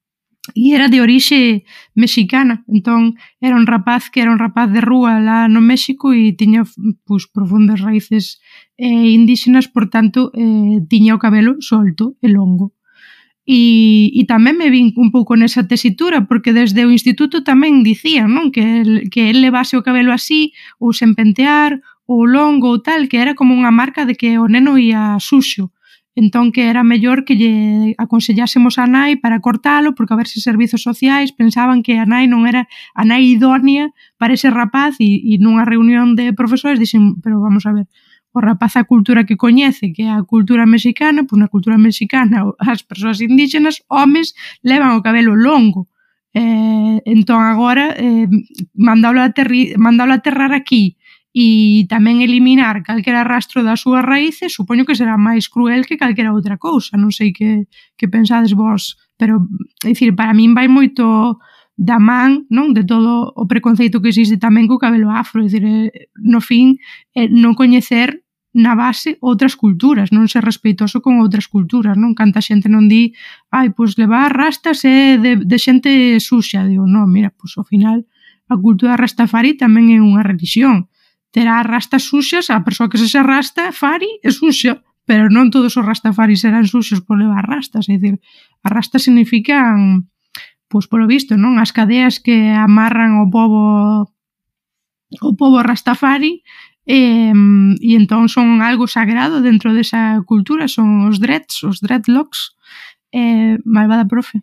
e era de orixe mexicana, entón era un rapaz que era un rapaz de rúa lá no México e tiña pois, profundas raíces eh, indígenas, por tanto eh, tiña o cabelo solto e longo. E, e tamén me vin un pouco nesa tesitura, porque desde o instituto tamén dicían, non? Que, el, que el levase o cabelo así, ou sen pentear, ou longo ou tal, que era como unha marca de que o neno ia suxo. Entón que era mellor que lle aconsellásemos a nai para cortalo, porque a ver se servizos sociais pensaban que a nai non era a nai idónea para ese rapaz e, e nunha reunión de profesores dixen, pero vamos a ver, o rapaz a cultura que coñece, que é a cultura mexicana, pois na cultura mexicana as persoas indígenas, homes, levan o cabelo longo. Eh, entón agora eh, mandalo a terri, mandalo a aterrar aquí e tamén eliminar calquera rastro das súas raíces, supoño que será máis cruel que calquera outra cousa, non sei que, que pensades vos, pero, é dicir, para min vai moito da man, non, de todo o preconceito que existe tamén co cabelo afro, é dicir, eh, no fin, eh, non coñecer na base outras culturas, non ser respeitoso con outras culturas, non? Canta xente non di, ai, pois levar rastas é de, de xente suxa, digo, non, mira, pois ao final a cultura rastafari tamén é unha religión, terá rastas suxas, a persoa que se se rasta fari é suxa, pero non todos os rastafaris serán suxos por levar rastas, é dicir, as rastas significan, pois polo visto, non? As cadeas que amarran o pobo o pobo rastafari e, e entón son algo sagrado dentro desa cultura, son os dreads, os dreadlocks. Eh, malvada profe.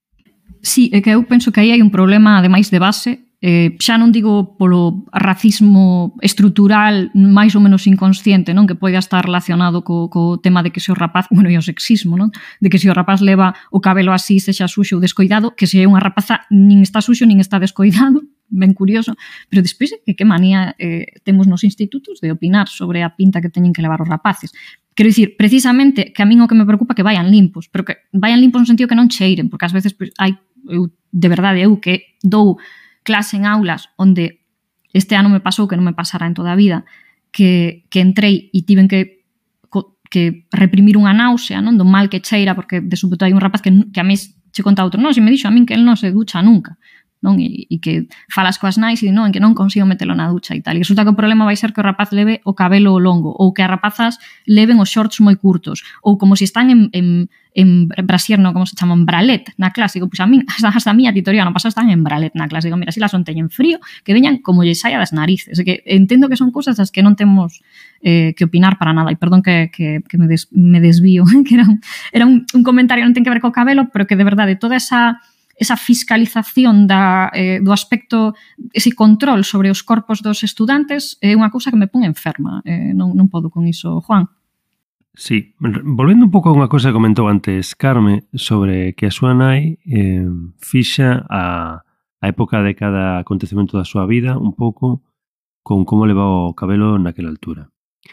Sí, é que eu penso que aí hai un problema ademais de base. Eh, xa non digo polo racismo estrutural máis ou menos inconsciente, non, que poida estar relacionado co, co tema de que se o rapaz, bueno, e o sexismo, non, de que se o rapaz leva o cabelo así sexa suxo ou descoidado, que se é unha rapaza nin está suxo nin está descoidado, ben curioso, pero despois que que manía eh, temos nos institutos de opinar sobre a pinta que teñen que levar os rapaces. Quero dicir, precisamente, que a min o que me preocupa que vayan limpos, pero que vayan limpos no sentido que non cheiren, porque ás veces pois, hai, eu, de verdade, eu que dou clase en aulas onde este ano me pasou que non me pasará en toda a vida, que, que entrei e tiven que, que reprimir unha náusea, non, do mal que cheira, porque de súpeto hai un rapaz que, que a mí che conta outro, non, se me dixo a min que el non se ducha nunca, non, e, e que falas coas nais e non, en que non consigo metelo na ducha e tal, e resulta que o problema vai ser que o rapaz leve o cabelo longo, ou que as rapazas leven os shorts moi curtos, ou como se están en, en, en brasier, non, como se chama, en bralet na clase, pois a min, hasta, hasta a miña titoría non pasado están en bralet na clase, digo, mira, si las son teñen frío, que veñan como lle saia das narices, e que entendo que son cousas das que non temos eh, que opinar para nada, e perdón que, que, que me, des, me desvío, que era, un, era un, un comentario non ten que ver co cabelo, pero que de verdade toda esa esa fiscalización da, eh, do aspecto, ese control sobre os corpos dos estudantes é unha cousa que me pon enferma. Eh, non, non podo con iso, Juan. Sí, volvendo un pouco a unha cousa que comentou antes Carme sobre que a súa nai eh, fixa a, a época de cada acontecemento da súa vida un pouco con como leva o cabelo naquela altura.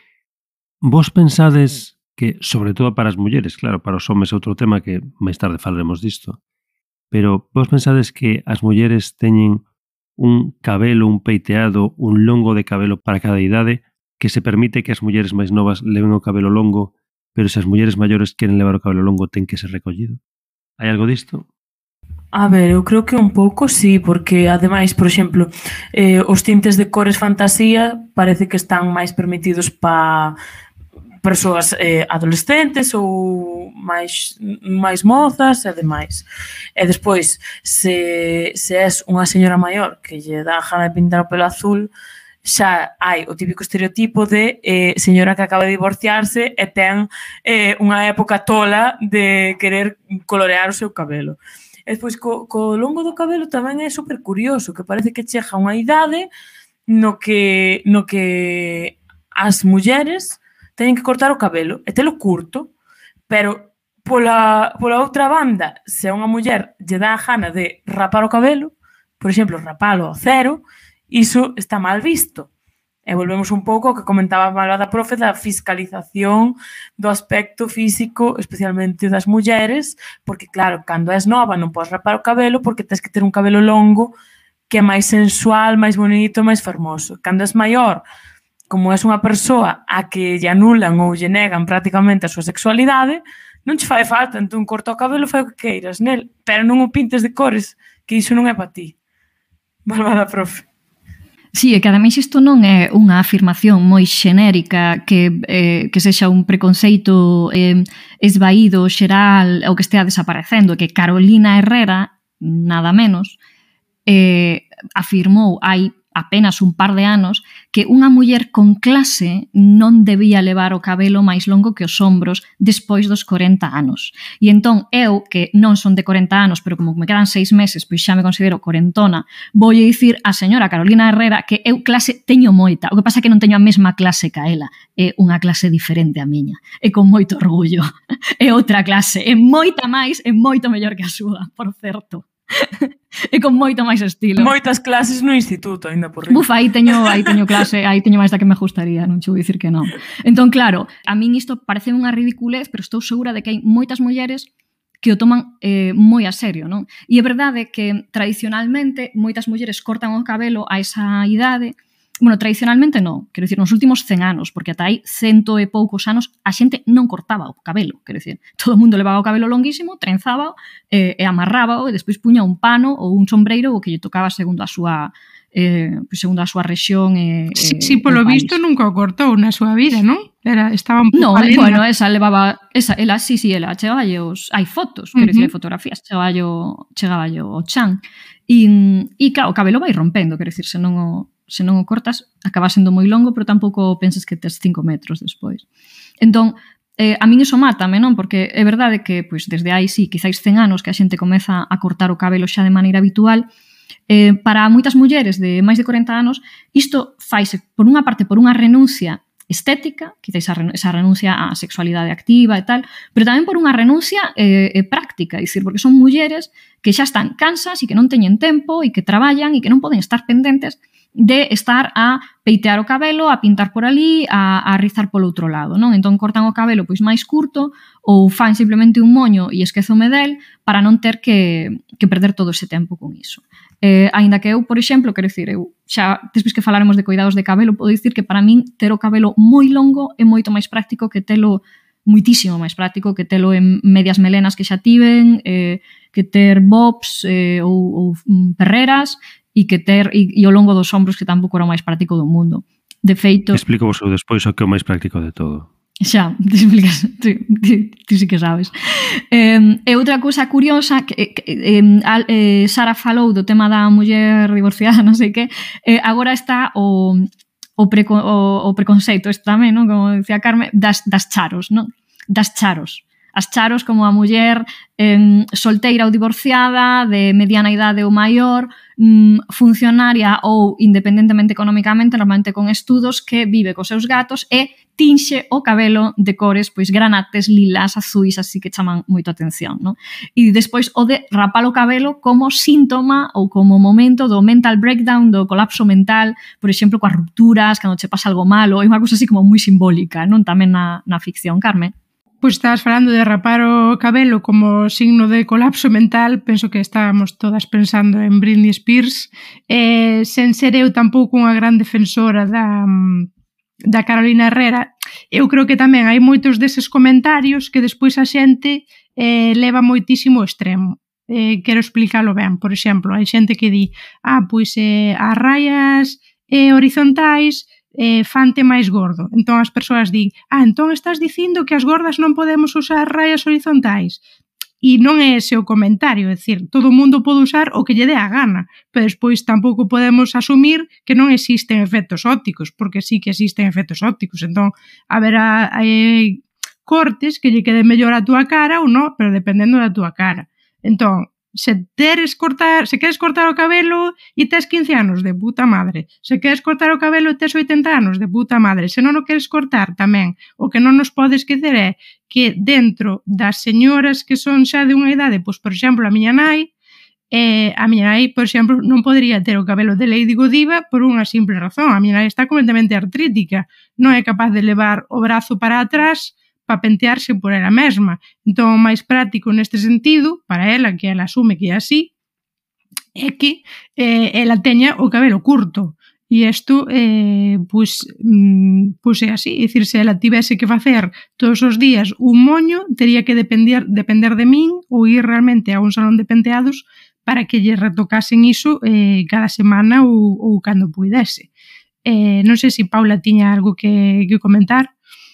Vos pensades que, sobre todo para as mulleres, claro, para os homes é outro tema que máis tarde falaremos disto, pero vos pensades que as mulleres teñen un cabelo, un peiteado, un longo de cabelo para cada idade que se permite que as mulleres máis novas leven o cabelo longo, pero se as mulleres maiores queren levar o cabelo longo ten que ser recollido? Hai algo disto? A ver, eu creo que un pouco sí, porque ademais, por exemplo, eh, os tintes de cores fantasía parece que están máis permitidos para persoas eh, adolescentes ou máis, máis mozas e demais. E despois, se, se és unha señora maior que lle dá a gana de pintar o pelo azul, xa hai o típico estereotipo de eh, señora que acaba de divorciarse e ten eh, unha época tola de querer colorear o seu cabelo. E despois, co, co longo do cabelo tamén é super curioso, que parece que chega unha idade no que, no que as mulleres teñen que cortar o cabelo e telo curto, pero pola, pola outra banda, se a unha muller lle dá a gana de rapar o cabelo, por exemplo, rapalo ao cero, iso está mal visto. E volvemos un pouco ao que comentaba a malvada profe da fiscalización do aspecto físico, especialmente das mulleres, porque claro, cando és nova non podes rapar o cabelo porque tens que ter un cabelo longo que é máis sensual, máis bonito, máis fermoso. Cando és maior, como és unha persoa a que lle anulan ou lle negan prácticamente a súa sexualidade, non che fai falta, entón corta o cabelo, fai o que queiras nel, pero non o pintes de cores, que iso non é para ti. Malvada profe. Sí, é que ademais isto non é unha afirmación moi xenérica que, eh, que sexa un preconceito eh, esvaído, xeral, ou que estea desaparecendo, que Carolina Herrera, nada menos, eh, afirmou hai apenas un par de anos que unha muller con clase non debía levar o cabelo máis longo que os ombros despois dos corenta anos. E entón eu, que non son de corenta anos, pero como me quedan seis meses, pois xa me considero corentona, voulle dicir a señora Carolina Herrera que eu clase teño moita. O que pasa é que non teño a mesma clase que a ela. É unha clase diferente a miña. E con moito orgullo. É outra clase. É moita máis, é moito mellor que a súa, por certo. E con moito máis estilo. Moitas clases no instituto, ainda por riba. Buf, aí teño, aí teño clase, aí teño máis da que me gustaría, non che vou dicir que non. Entón, claro, a min isto parece unha ridiculez, pero estou segura de que hai moitas mulleres que o toman eh, moi a serio, non? E é verdade que tradicionalmente moitas mulleres cortan o cabelo a esa idade. Bueno, tradicionalmente non, quero dicir, nos últimos cen anos, porque ata aí cento e poucos anos a xente non cortaba o cabelo, quero dicir, todo o mundo levaba o cabelo longuísimo, trenzábao eh, e amarrábao e despois puña un pano ou un sombreiro o que lle tocaba segundo a súa eh, segundo a súa rexión e, Si, si polo visto nunca o cortou na súa vida, non? Era, estaba un pouco no, alenda. bueno, esa levaba, esa, ela, sí, sí, ela chegaba os, hai fotos, quero uh -huh. dicir, fotografías, chegaba yo, chegaba yo o chan. E, e claro, o cabelo vai rompendo, quero dicir, se non o se non o cortas, acaba sendo moi longo, pero tampouco penses que tes cinco metros despois. Entón, eh, a min iso mátame, non? Porque é verdade que, pois, desde aí, sí, quizáis cen anos que a xente comeza a cortar o cabelo xa de maneira habitual, eh, para moitas mulleres de máis de corenta anos, isto faise, por unha parte, por unha renuncia estética, quizáis esa renuncia á sexualidade activa e tal, pero tamén por unha renuncia eh, práctica, dicir, porque son mulleres que xa están cansas e que non teñen tempo e que traballan e que non poden estar pendentes de estar a peitear o cabelo, a pintar por ali, a, a rizar polo outro lado, non? Entón cortan o cabelo pois máis curto ou fan simplemente un moño e esquezome del para non ter que, que perder todo ese tempo con iso. Eh, aínda que eu, por exemplo, quero dicir, eu xa despois que falaremos de cuidados de cabelo, podo dicir que para min ter o cabelo moi longo é moito máis práctico que telo moitísimo máis práctico que telo en medias melenas que xa tiven, eh, que ter bobs eh, ou, ou perreras e que ter e, e ao longo dos ombros que tampouco era o máis práctico do mundo. De feito... Explico vos eu despois o que é o máis práctico de todo. Xa, te explicas, ti, ti, ti sí que sabes. Eh, e outra cousa curiosa, que, que eh, eh, Sara falou do tema da muller divorciada, non sei que, eh, agora está o, o, preco, o, o preconceito, isto tamén, non? Como dicía Carme, das, das charos, non? Das charos. As charos como a muller eh, solteira ou divorciada, de mediana idade ou maior, mm, funcionaria ou independentemente económicamente, normalmente con estudos, que vive cos seus gatos e tinxe o cabelo de cores pois granates, lilas, azuis, así que chaman moito a atención, non? E despois o de rapar o cabelo como síntoma ou como momento do mental breakdown, do colapso mental, por exemplo, coas rupturas, cando che pasa algo malo, é unha cousa así como moi simbólica, non? Tamén na, na ficción, Carme. Pois estabas falando de rapar o cabelo como signo de colapso mental, penso que estábamos todas pensando en Britney Spears, eh, sen ser eu tampouco unha gran defensora da, da Carolina Herrera. Eu creo que tamén hai moitos deses comentarios que despois a xente eh, leva moitísimo extremo. Eh, quero explicarlo ben. Por exemplo, hai xente que di ah, pois eh, as raias eh, horizontais eh, fante máis gordo. Entón as persoas din, ah, entón estás dicindo que as gordas non podemos usar raias horizontais. E non é ese o comentario, é dicir, todo o mundo pode usar o que lle dé a gana, pero despois tampouco podemos asumir que non existen efectos ópticos, porque sí que existen efectos ópticos. Entón, haberá eh, cortes que lle quede mellor a túa cara ou non, pero dependendo da túa cara. Entón, se teres cortar, se queres cortar o cabelo e tes quince anos, de puta madre. Se queres cortar o cabelo e tes oitenta anos, de puta madre. Se non o queres cortar tamén, o que non nos pode esquecer é que dentro das señoras que son xa de unha idade, pois, por exemplo, a miña nai, eh, a miña nai, por exemplo, non podería ter o cabelo de Lady Godiva por unha simple razón. A miña nai está completamente artrítica, non é capaz de levar o brazo para atrás para pentearse por ela mesma. Entón, o máis práctico neste sentido, para ela, que ela asume que é así, é que eh, ela teña o cabelo curto. E isto, eh, pois, mm, pois é así. É dicir, se ela tivese que facer todos os días un moño, tería que depender, depender de min ou ir realmente a un salón de penteados para que lle retocasen iso eh, cada semana ou, ou cando puidese. Eh, non sei se Paula tiña algo que, que comentar.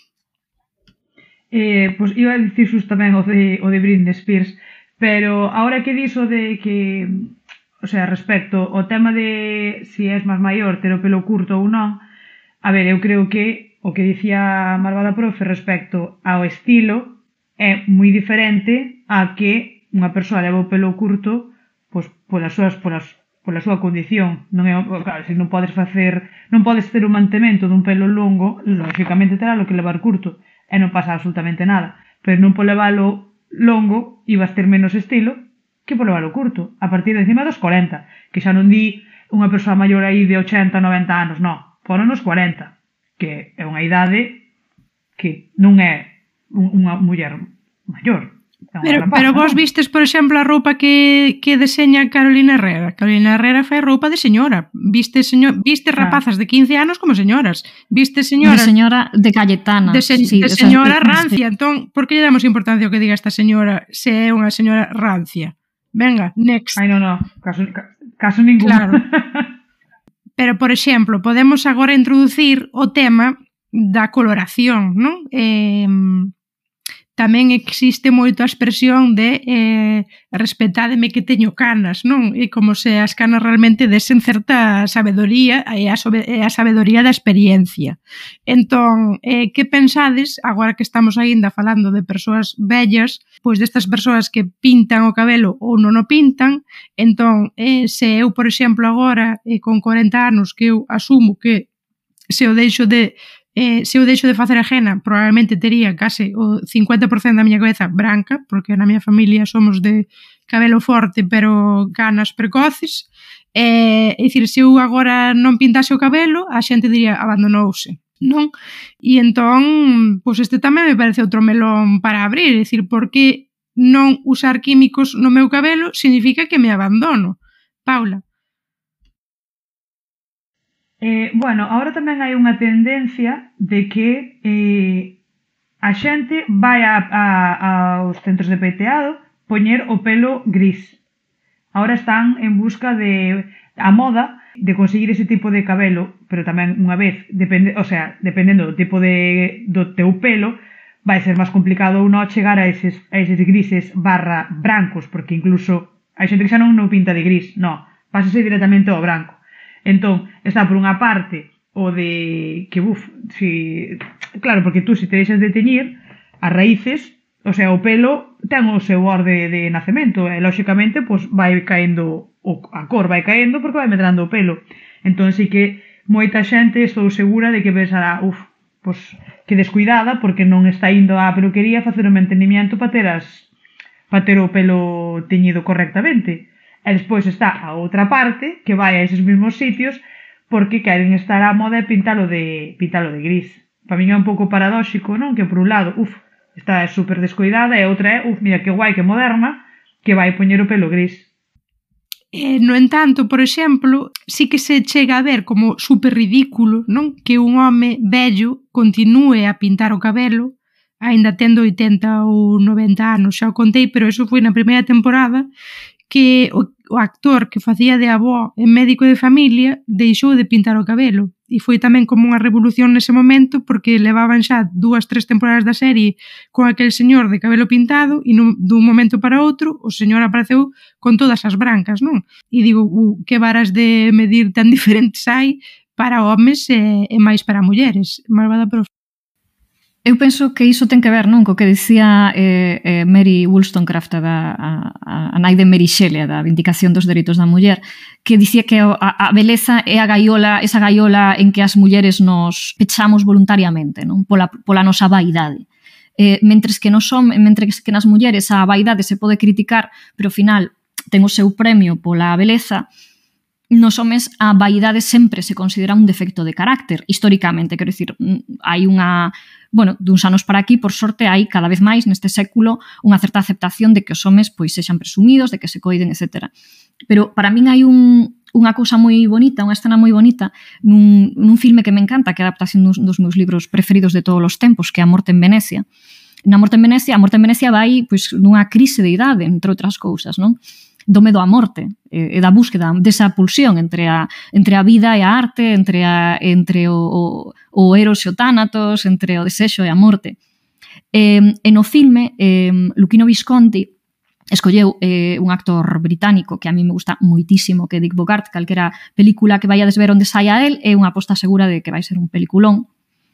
Eh, pois iba a dicir xus tamén o de, o de Britney Spears, pero ahora que diso de que o sea, respecto ao tema de si és máis maior ter o pelo curto ou non, a ver, eu creo que o que dicía a malvada profe respecto ao estilo é moi diferente a que unha persoa leva o pelo curto pois polas súas polas pola súa condición. Non é, claro, se non podes facer, non podes ter o mantemento dun pelo longo, lógicamente terá lo que levar curto e non pasa absolutamente nada. Pero non por levalo longo ibas ter menos estilo que por levalo curto, a partir de encima dos corenta, que xa non di unha persoa maior aí de ochenta, noventa anos, non, poron nos corenta, que é unha idade que non é unha muller maior. Pero, pero vos vistes, por exemplo, a roupa que, que deseña Carolina Herrera. Carolina Herrera fai roupa de señora. Viste, señor, viste rapazas de quince anos como señoras. Viste señoras... De señora de Cayetana. De, se, sí, de señora esa, rancia. Sí. Entón, por que lle damos importancia ao que diga esta señora se é unha señora rancia? Venga, next. Ai, non, non. Caso, caso ningún. Claro. Pero, por exemplo, podemos agora introducir o tema da coloración, non? Eh... Tamén existe moito a expresión de eh, respetádeme que teño canas, non? E como se as canas realmente desen certa sabedoría e a, e a sabedoría da experiencia. Entón, eh, que pensades, agora que estamos aínda falando de persoas vellas, pois destas persoas que pintan o cabelo ou non o pintan, entón, eh, se eu, por exemplo, agora, eh, con corenta anos, que eu asumo que se o deixo de Eh, se eu deixo de facer a jena, probablemente tería case o cincuenta por cento da miña cabeza branca, porque na miña familia somos de cabelo forte, pero canas precoces. Eh, é dicir, se eu agora non pintase o cabelo, a xente diría abandonouse, non? E entón, pois este tamén me parece outro melón para abrir, é dicir, porque non usar químicos no meu cabelo significa que me abandono. Paula. Eh, bueno, agora tamén hai unha tendencia de que eh, a xente vai a, a, aos centros de peiteado poñer o pelo gris. Agora están en busca de a moda de conseguir ese tipo de cabelo, pero tamén unha vez, depende, o sea, dependendo do tipo de do teu pelo, vai ser máis complicado ou non chegar a eses, a eses grises barra brancos, porque incluso hai xente que xa non non pinta de gris, non, pásase directamente ao branco. Entón, está por unha parte o de que, buf, si, claro, porque tú se te deixas de teñir, as raíces, o sea, o pelo ten o seu orde de nacemento e, lóxicamente, pues, vai caendo, o, a cor vai caendo porque vai medrando o pelo. Entón, sí que moita xente estou segura de que pensará, uf, pues, que descuidada porque non está indo á peluquería a facer o mantenimiento para ter, as, para ter o pelo teñido correctamente. E despois está a outra parte que vai a eses mesmos sitios porque queren estar á moda e pintalo de, pintalo de gris. Para min é un pouco paradóxico, non? Que por un lado, uf, está super descuidada e outra é, uf, mira que guai, que moderna, que vai poñer o pelo gris. Eh, no entanto, por exemplo, sí que se chega a ver como super ridículo, non? Que un home vello continúe a pintar o cabelo aínda tendo oitenta ou noventa anos, xa o contei, pero eso foi na primeira temporada, que o, o actor que facía de avó en Médico de Familia deixou de pintar o cabelo e foi tamén como unha revolución nese momento porque levaban xa dúas, tres temporadas da serie con aquel señor de cabelo pintado e nun, dun momento para outro o señor apareceu con todas as brancas, non? E digo, uh, que varas de medir tan diferentes hai para homes e, e máis para mulleres. Malvada profe. Eu penso que iso ten que ver, non, co que dicía eh, eh, Mary Wollstonecraft, da, a, a nai de Mary Shelley, da Vindicación dos Dereitos da Muller, que dicía que a, a beleza é a gaiola, esa gaiola en que as mulleres nos pechamos voluntariamente, non, pola, pola nosa vaidade. Eh, mentres que non son, mentres que nas mulleres a vaidade se pode criticar, pero ao final ten o seu premio pola beleza, nos homes a vaidade sempre se considera un defecto de carácter, históricamente, quero dicir, hai unha... Bueno, duns anos para aquí, por sorte, hai cada vez máis neste século unha certa aceptación de que os homes pois sexan presumidos, de que se coiden, etcétera. Pero para min hai un, unha cousa moi bonita, unha escena moi bonita nun, nun filme que me encanta, que é a adaptación dos, dos meus libros preferidos de todos os tempos, que é A Morte en Venecia. Na Morte en Venecia, a Morte en Venecia vai pois, nunha crise de idade, entre outras cousas, non? Do medo á morte e da búsqueda desa pulsión entre a, entre a vida e a arte, entre, a, entre o, o, o eros e o tánatos, entre o desexo e a morte. E, e no filme, eh, Luchino Visconti escolleu eh, un actor británico que a mí me gusta moitísimo, que é Dick Bogart. Calquera película que vayades ver onde saia él é unha aposta segura de que vai ser un peliculón.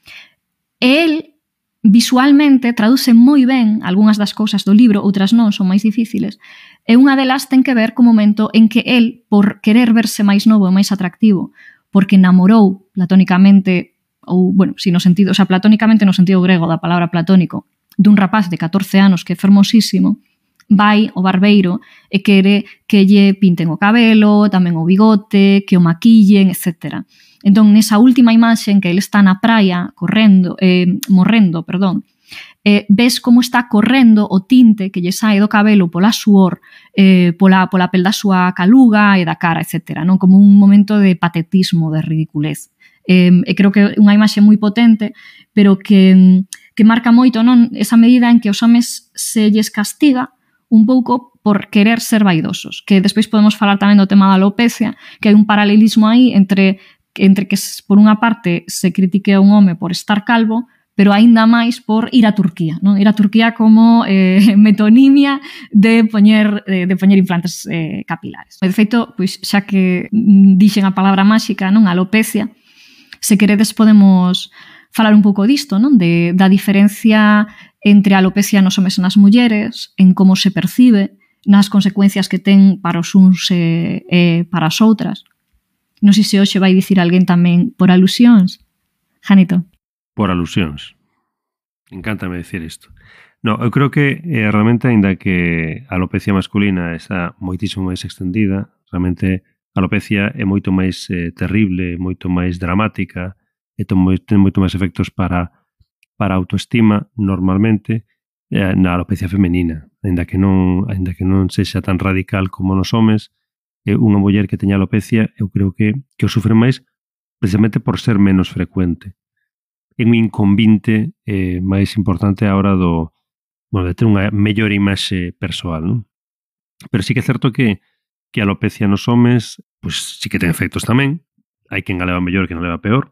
E el visualmente traduce moi ben algunhas das cousas do libro, outras non, son máis difíciles, e unha delas ten que ver co momento en que el, por querer verse máis novo e máis atractivo, porque namorou platónicamente, ou, bueno, si no sentido, o sea, platónicamente no sentido grego da palabra platónico, dun rapaz de catorce anos que é fermosísimo, vai ao barbeiro e quere que lle pinten o cabelo, tamén o bigote, que o maquillen, etcétera. Entón, nesa última imaxe en que ele está na praia correndo, eh, morrendo, perdón, eh, ves como está correndo o tinte que lle sae do cabelo pola suor, eh, pola, pola pel da súa caluga e da cara, etcétera. Non? Como un momento de patetismo, de ridiculez. Eh, e creo que é unha imaxe moi potente, pero que, que marca moito, non, esa medida en que os homes se lles castiga un pouco por querer ser vaidosos, que despois podemos falar tamén do tema da alopecia, que hai un paralelismo aí entre entre que por unha parte se critique a un home por estar calvo, pero aínda máis por ir a Turquía, non? Ir a Turquía como eh, metonimia de poñer de, de poñer implantes eh, capilares. De feito, pois xa que dixen a palabra máxica, non, a alopecia, se queredes podemos falar un pouco disto, non? De, da diferencia entre a alopecia nos homes e nas mulleres, en como se percibe, nas consecuencias que ten para os uns e, e para as outras. Non sei se hoxe vai dicir alguén tamén por alusións. Janito. Por alusións. Encántame decir isto. No, eu creo que eh, realmente, ainda que a alopecia masculina está moitísimo máis extendida, realmente a alopecia é moito máis eh, terrible, moito máis dramática, e ten moito máis efectos para, para a autoestima, normalmente, eh, na alopecia femenina. Ainda que non, ainda que non sexa tan radical como nos homes, unha muller que teña alopecia, eu creo que, que o sufre máis precisamente por ser menos frecuente. É un inconvinte eh, máis importante a hora do, bueno, de ter unha mellor imaxe persoal, non? Pero sí que é certo que, que a alopecia nos homes, pois sí que ten efectos tamén. Hai quen a leva mellor e quen a leva peor.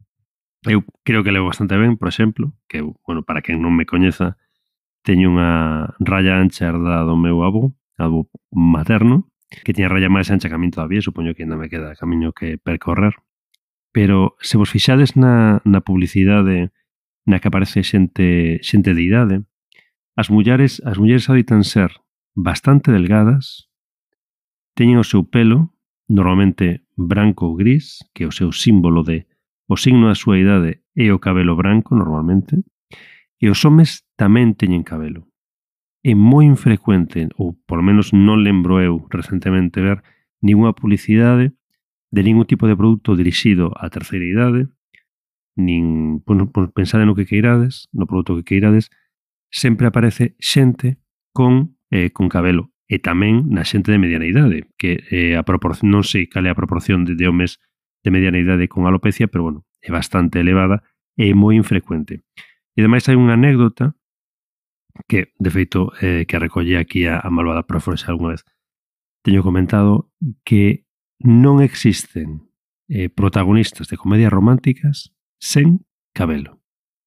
Eu creo que levo bastante ben, por exemplo, que, bueno, para quen non me coñeza, teño unha raya ancha herdada do meu avó, avó materno, que tiña raya máis ancha que a min todavía, supoño que ainda me queda camiño que percorrer. Pero se vos fixades na, na publicidade na que aparece xente, xente de idade, as mulleres, as mulleres habitan ser bastante delgadas, teñen o seu pelo, normalmente branco ou gris, que é o seu símbolo de o signo da súa idade é o cabelo branco, normalmente, e os homes tamén teñen cabelo. É moi infrecuente, ou por lo menos non lembro eu recentemente ver ninguna publicidade de ningún tipo de produto dirixido á terceira idade, nin, bueno, pensade no que queirades, no produto que queirades, sempre aparece xente con, eh, con cabelo, e tamén na xente de mediana idade, que eh, a proporción, non sei cal é a proporción de, de homes de mediana idade con alopecia, pero bueno, é bastante elevada e moi infrecuente. E ademais hai unha anécdota que, de feito, eh, que recolle aquí a, a malvada profesora xa algunha vez teño comentado, que non existen eh, protagonistas de comedias románticas sen cabelo.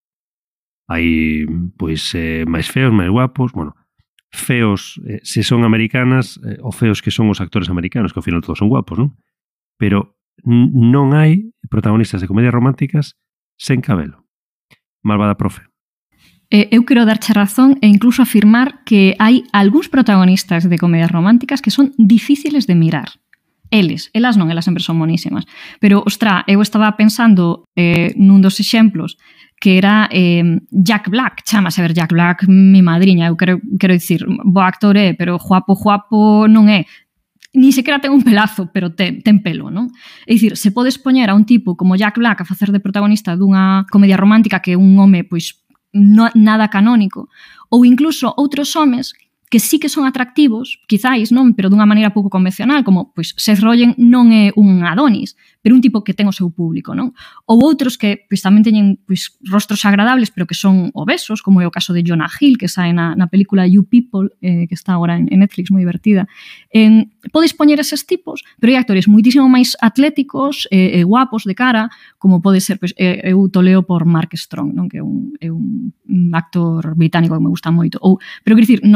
Hai, pois, eh, máis feos, máis guapos, bueno, feos, eh, se son americanas, eh, ou feos que son os actores americanos, que ao final todos son guapos, non? Pero non hai protagonistas de comedias románticas sen cabelo. Malvada profe. Eh, eu quero darche razón e incluso afirmar que hai algúns protagonistas de comedias románticas que son difíciles de mirar. Eles, elas non, elas sempre son monísimas. Pero, ostra, eu estaba pensando eh, nun dos exemplos que era eh, Jack Black. Chámase a ver Jack Black, mi madriña. Eu quero, quero dicir, bo actor é, pero guapo, guapo non é. Ni sequera ten un pelazo, pero ten, ten pelo, non? É dicir, se podes poñer a un tipo como Jack Black a facer de protagonista dunha comedia romántica que é un home, pois, no, nada canónico, ou incluso outros homes que sí que son atractivos, quizáis, non, pero dunha maneira pouco convencional, como, pois, Seth Rogen non é un Adonis, pero un tipo que ten o seu público, non? Ou outros que, pois, tamén teñen, pois, rostros agradables, pero que son obesos, como é o caso de Jonah Hill, que sae na, na película You People, eh, que está agora en, en Netflix, moi divertida. Eh, podes poñer eses tipos, pero hai actores moitísimo máis atléticos e eh, eh, guapos de cara, como pode ser, pois, eh, eu toleo por Mark Strong, non? Que é un, é un actor británico que me gusta moito. Ou, pero, quer dicir, nos seus tempos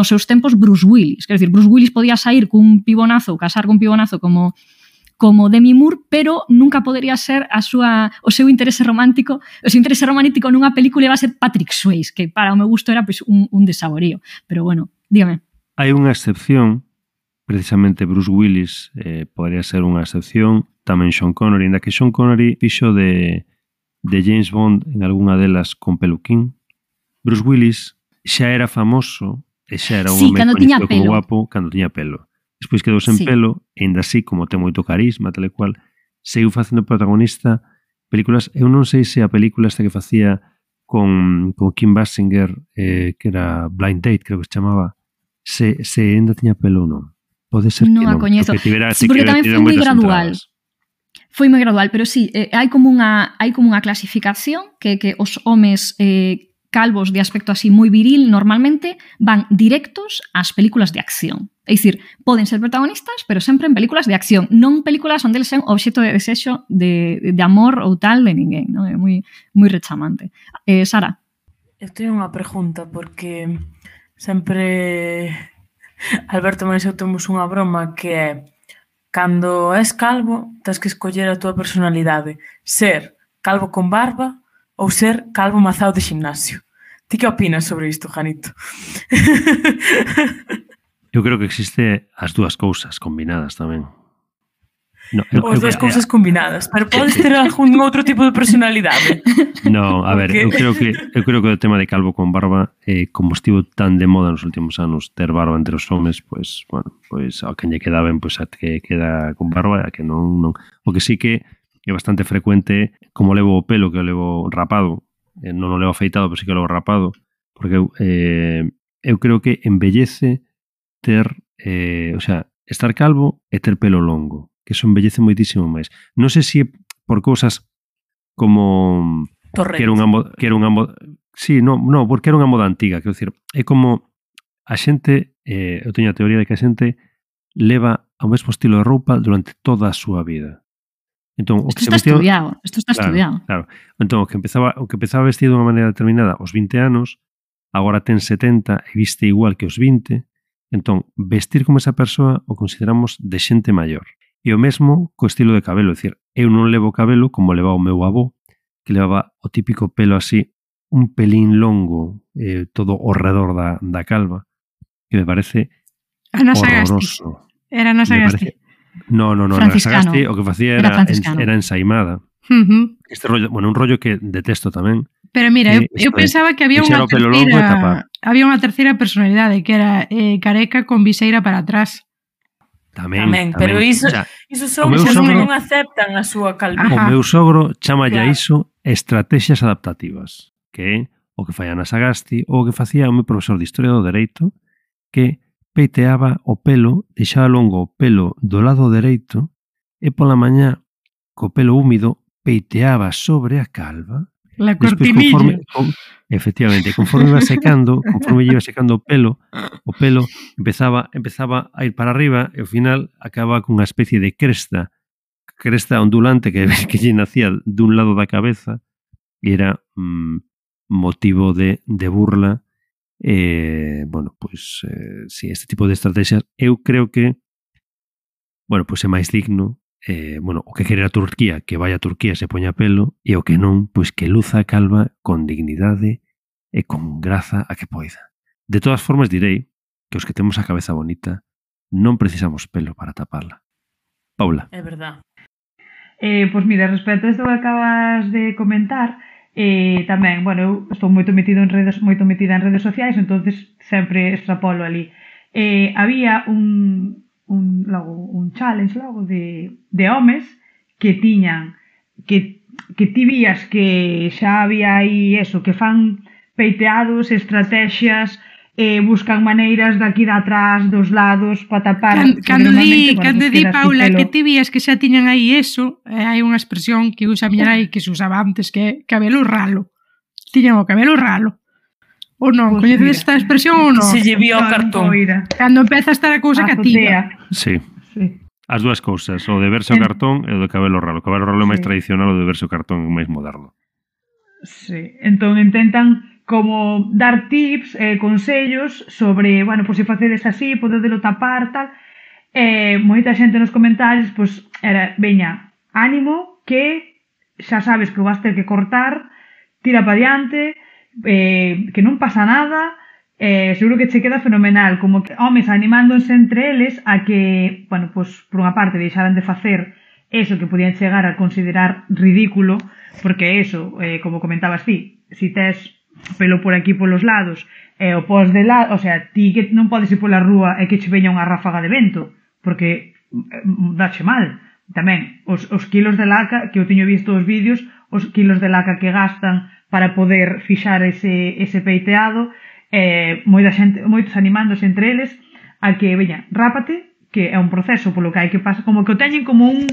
tempos Bruce Willis. Quer dizer, Bruce Willis podía sair cun pibonazo ou casar cun pibonazo como como Demi Moore, pero nunca podería ser a súa, o seu interese romántico, o seu interese romántico nunha película iba a ser Patrick Swayze, que para o meu gusto era pues, un, un desaborío. Pero bueno, dígame. Hai unha excepción, precisamente Bruce Willis eh, podría ser unha excepción, tamén Sean Connery, ainda que Sean Connery fixo de, de James Bond en algunha delas con peluquín. Bruce Willis xa era famoso e xa era un sí, home coñecido como pelo. guapo cando tiña pelo. Despois quedou sen Sí. pelo, e ainda así, como ten moito carisma, tal e cual, seguiu facendo protagonista películas. Eu non sei se a película esta que facía con, con Kim Basinger, eh, que era Blind Date, creo que se chamaba, se, se ainda tiña pelo ou non. Pode ser Non que a non. coñezo. Porque tivera, Sí, sí, porque que tamén tivera foi moi moitas gradual. entradas. Foi moi gradual, pero sí, eh, hai como unha hai como unha clasificación que que os homes eh, calvos de aspecto así moi viril normalmente van directos ás películas de acción. É dicir, poden ser protagonistas, pero sempre en películas de acción, non películas onde eles sean obxecto de desexo de, de amor ou tal de ninguén, non? É moi moi rechamante. Eh, Sara. Eu teño unha pregunta porque sempre Alberto e eu temos unha broma que é cando és calvo tens que escoller a túa personalidade, ser calvo con barba ou ser calvo mazao de gimnasio. Ti que opinas sobre isto, Janito? Eu creo que existe as dúas cousas combinadas tamén. No, eu, Ou as eu, dúas eu, cousas combinadas, pero podes ter algún outro tipo de personalidade. No, a ver, Porque- eu creo que eu creo que o tema de calvo con barba, eh, como estivo tan de moda nos últimos anos ter barba entre os homes, pois, bueno, pois a quen lle queda ben, pois a que queda con barba, a que non, non. O que sí que é bastante frecuente, como levo o pelo, que o levo rapado, eh, non o levo afeitado, pero sí que o levo rapado, porque eu, eh, eu creo que embellece ter, eh, o sea, estar calvo e ter pelo longo, que eso embellece moitísimo máis. Non sei se é por cousas como Torrente. que era unha moda, que era unha moda, sí, no, no, porque era unha moda antiga, quero dicir, é como a xente, eh, eu teño a teoría de que a xente leva o mesmo estilo de roupa durante toda a súa vida. Entón, o Isto que se está vestiu, estudiado, isto está claro, estudiado. claro. Entón, o que empezaba, o que empezaba vestido de unha maneira determinada aos vinte anos, agora ten setenta e viste igual que os vinte. Entón, vestir como esa persoa o consideramos de xente maior. E o mesmo co estilo de cabelo, é dicir, eu non levo cabelo como levaba o meu avó, que levaba o típico pelo así, un pelín longo, eh, todo ao redor da, da calva, que me parece Ana Sagasti. horroroso. Era Ana Me Sagasti. parece... No, no, no, Franciscano. Sagasti o que facía Era era, franciscano. era ensaimada. Ujú. Este rollo, bueno, un rollo que detesto tamén. Pero mira, Que eu, eu isto é, pensaba que había deixar unha o pelo longo e tapar. terceira había unha terceira personalidade que era eh, careca con viseira para atrás. Tamén, Tamén, pero iso, O sea, iso o son meu os que sogro- non aceptan a súa o calviña. Ajá. meu sogro chamalle a Claro. iso estrategias adaptativas, que é o que fai Ana Sagasti ou o que facía o meu profesor de Historia do Dereito, que peiteaba o pelo, deixaba longo o pelo do lado dereito e pola mañá, co pelo húmido, peiteaba sobre a calva. La Despois, cortinilla. conforme, con, efectivamente, conforme iba secando, conforme iba secando o pelo, o pelo empezaba empezaba a ir para arriba e ao final acaba cunha especie de cresta, cresta ondulante que, que lle nacía dun lado da cabeza e era mm, motivo de, de burla. Eh, bueno, pois, eh, si, este tipo de estrategias, eu creo que, bueno, pois é máis digno. Eh, bueno, o que quere a Turquía, que vai a Turquía se poña pelo, e o que non, pois que luza a calva con dignidade e con graza a que poida. De todas formas, direi que os que temos a cabeza bonita non precisamos pelo para taparla. Paula. É verdad. Eh, pois mira, respecto a isto que acabas de comentar, eh, tamén, bueno, eu estou moito metido en redes, moito metida en redes sociais, entonces sempre extrapolo ali. Eh, había un un logo un challenge logo de de homes que tiñan que que ti vías que xa había aí eso, que fan peiteados, estrategias, eh, buscan maneiras de aquí de atrás, dos lados, para tapar. Can, cando di, bueno, cando pues di queda así Paula pelo. que ti vías que xa tiñan aí eso, eh, hai unha expresión que usa a miña nai que se usaba antes, que é cabelo ralo. Tiñan o cabelo ralo. Ou non, Pois coñeces mira. esta expresión ou non? Se lle vía o Non, cartón. oira. Cando empeza a estar a cousa cativa. Azotea. Sí, Sí. as dúas cousas, o de verse o En- cartón e o de cabelo ralo. O cabelo ralo é máis Sí. tradicional, o de verse o cartón é máis moderno. Sí, entón intentan como dar tips, eh, consellos sobre, bueno, por se facedes así, podedelo tapar, tal. E moita xente nos comentarios, pois, era, veña, ánimo, que xa sabes que o vas ter que cortar, tira pa diante, eh, que non pasa nada, eh, seguro que che queda fenomenal, como que homes animándose entre eles a que, bueno, pois, por unha parte, deixaran de facer eso que podían chegar a considerar ridículo, porque eso, eh, como comentabas ti, si tes pelo por aquí polos lados e o pos de lado, o sea, ti que non podes ir pola rúa e que che veña unha ráfaga de vento, porque dache mal. Tamén, os, os kilos de laca, que eu teño visto os vídeos, os kilos de laca que gastan para poder fixar ese, ese peiteado, eh, moita xente, moitos animándose entre eles a que, veña, rápate, que é un proceso polo que hai que pasar, como que o teñen como un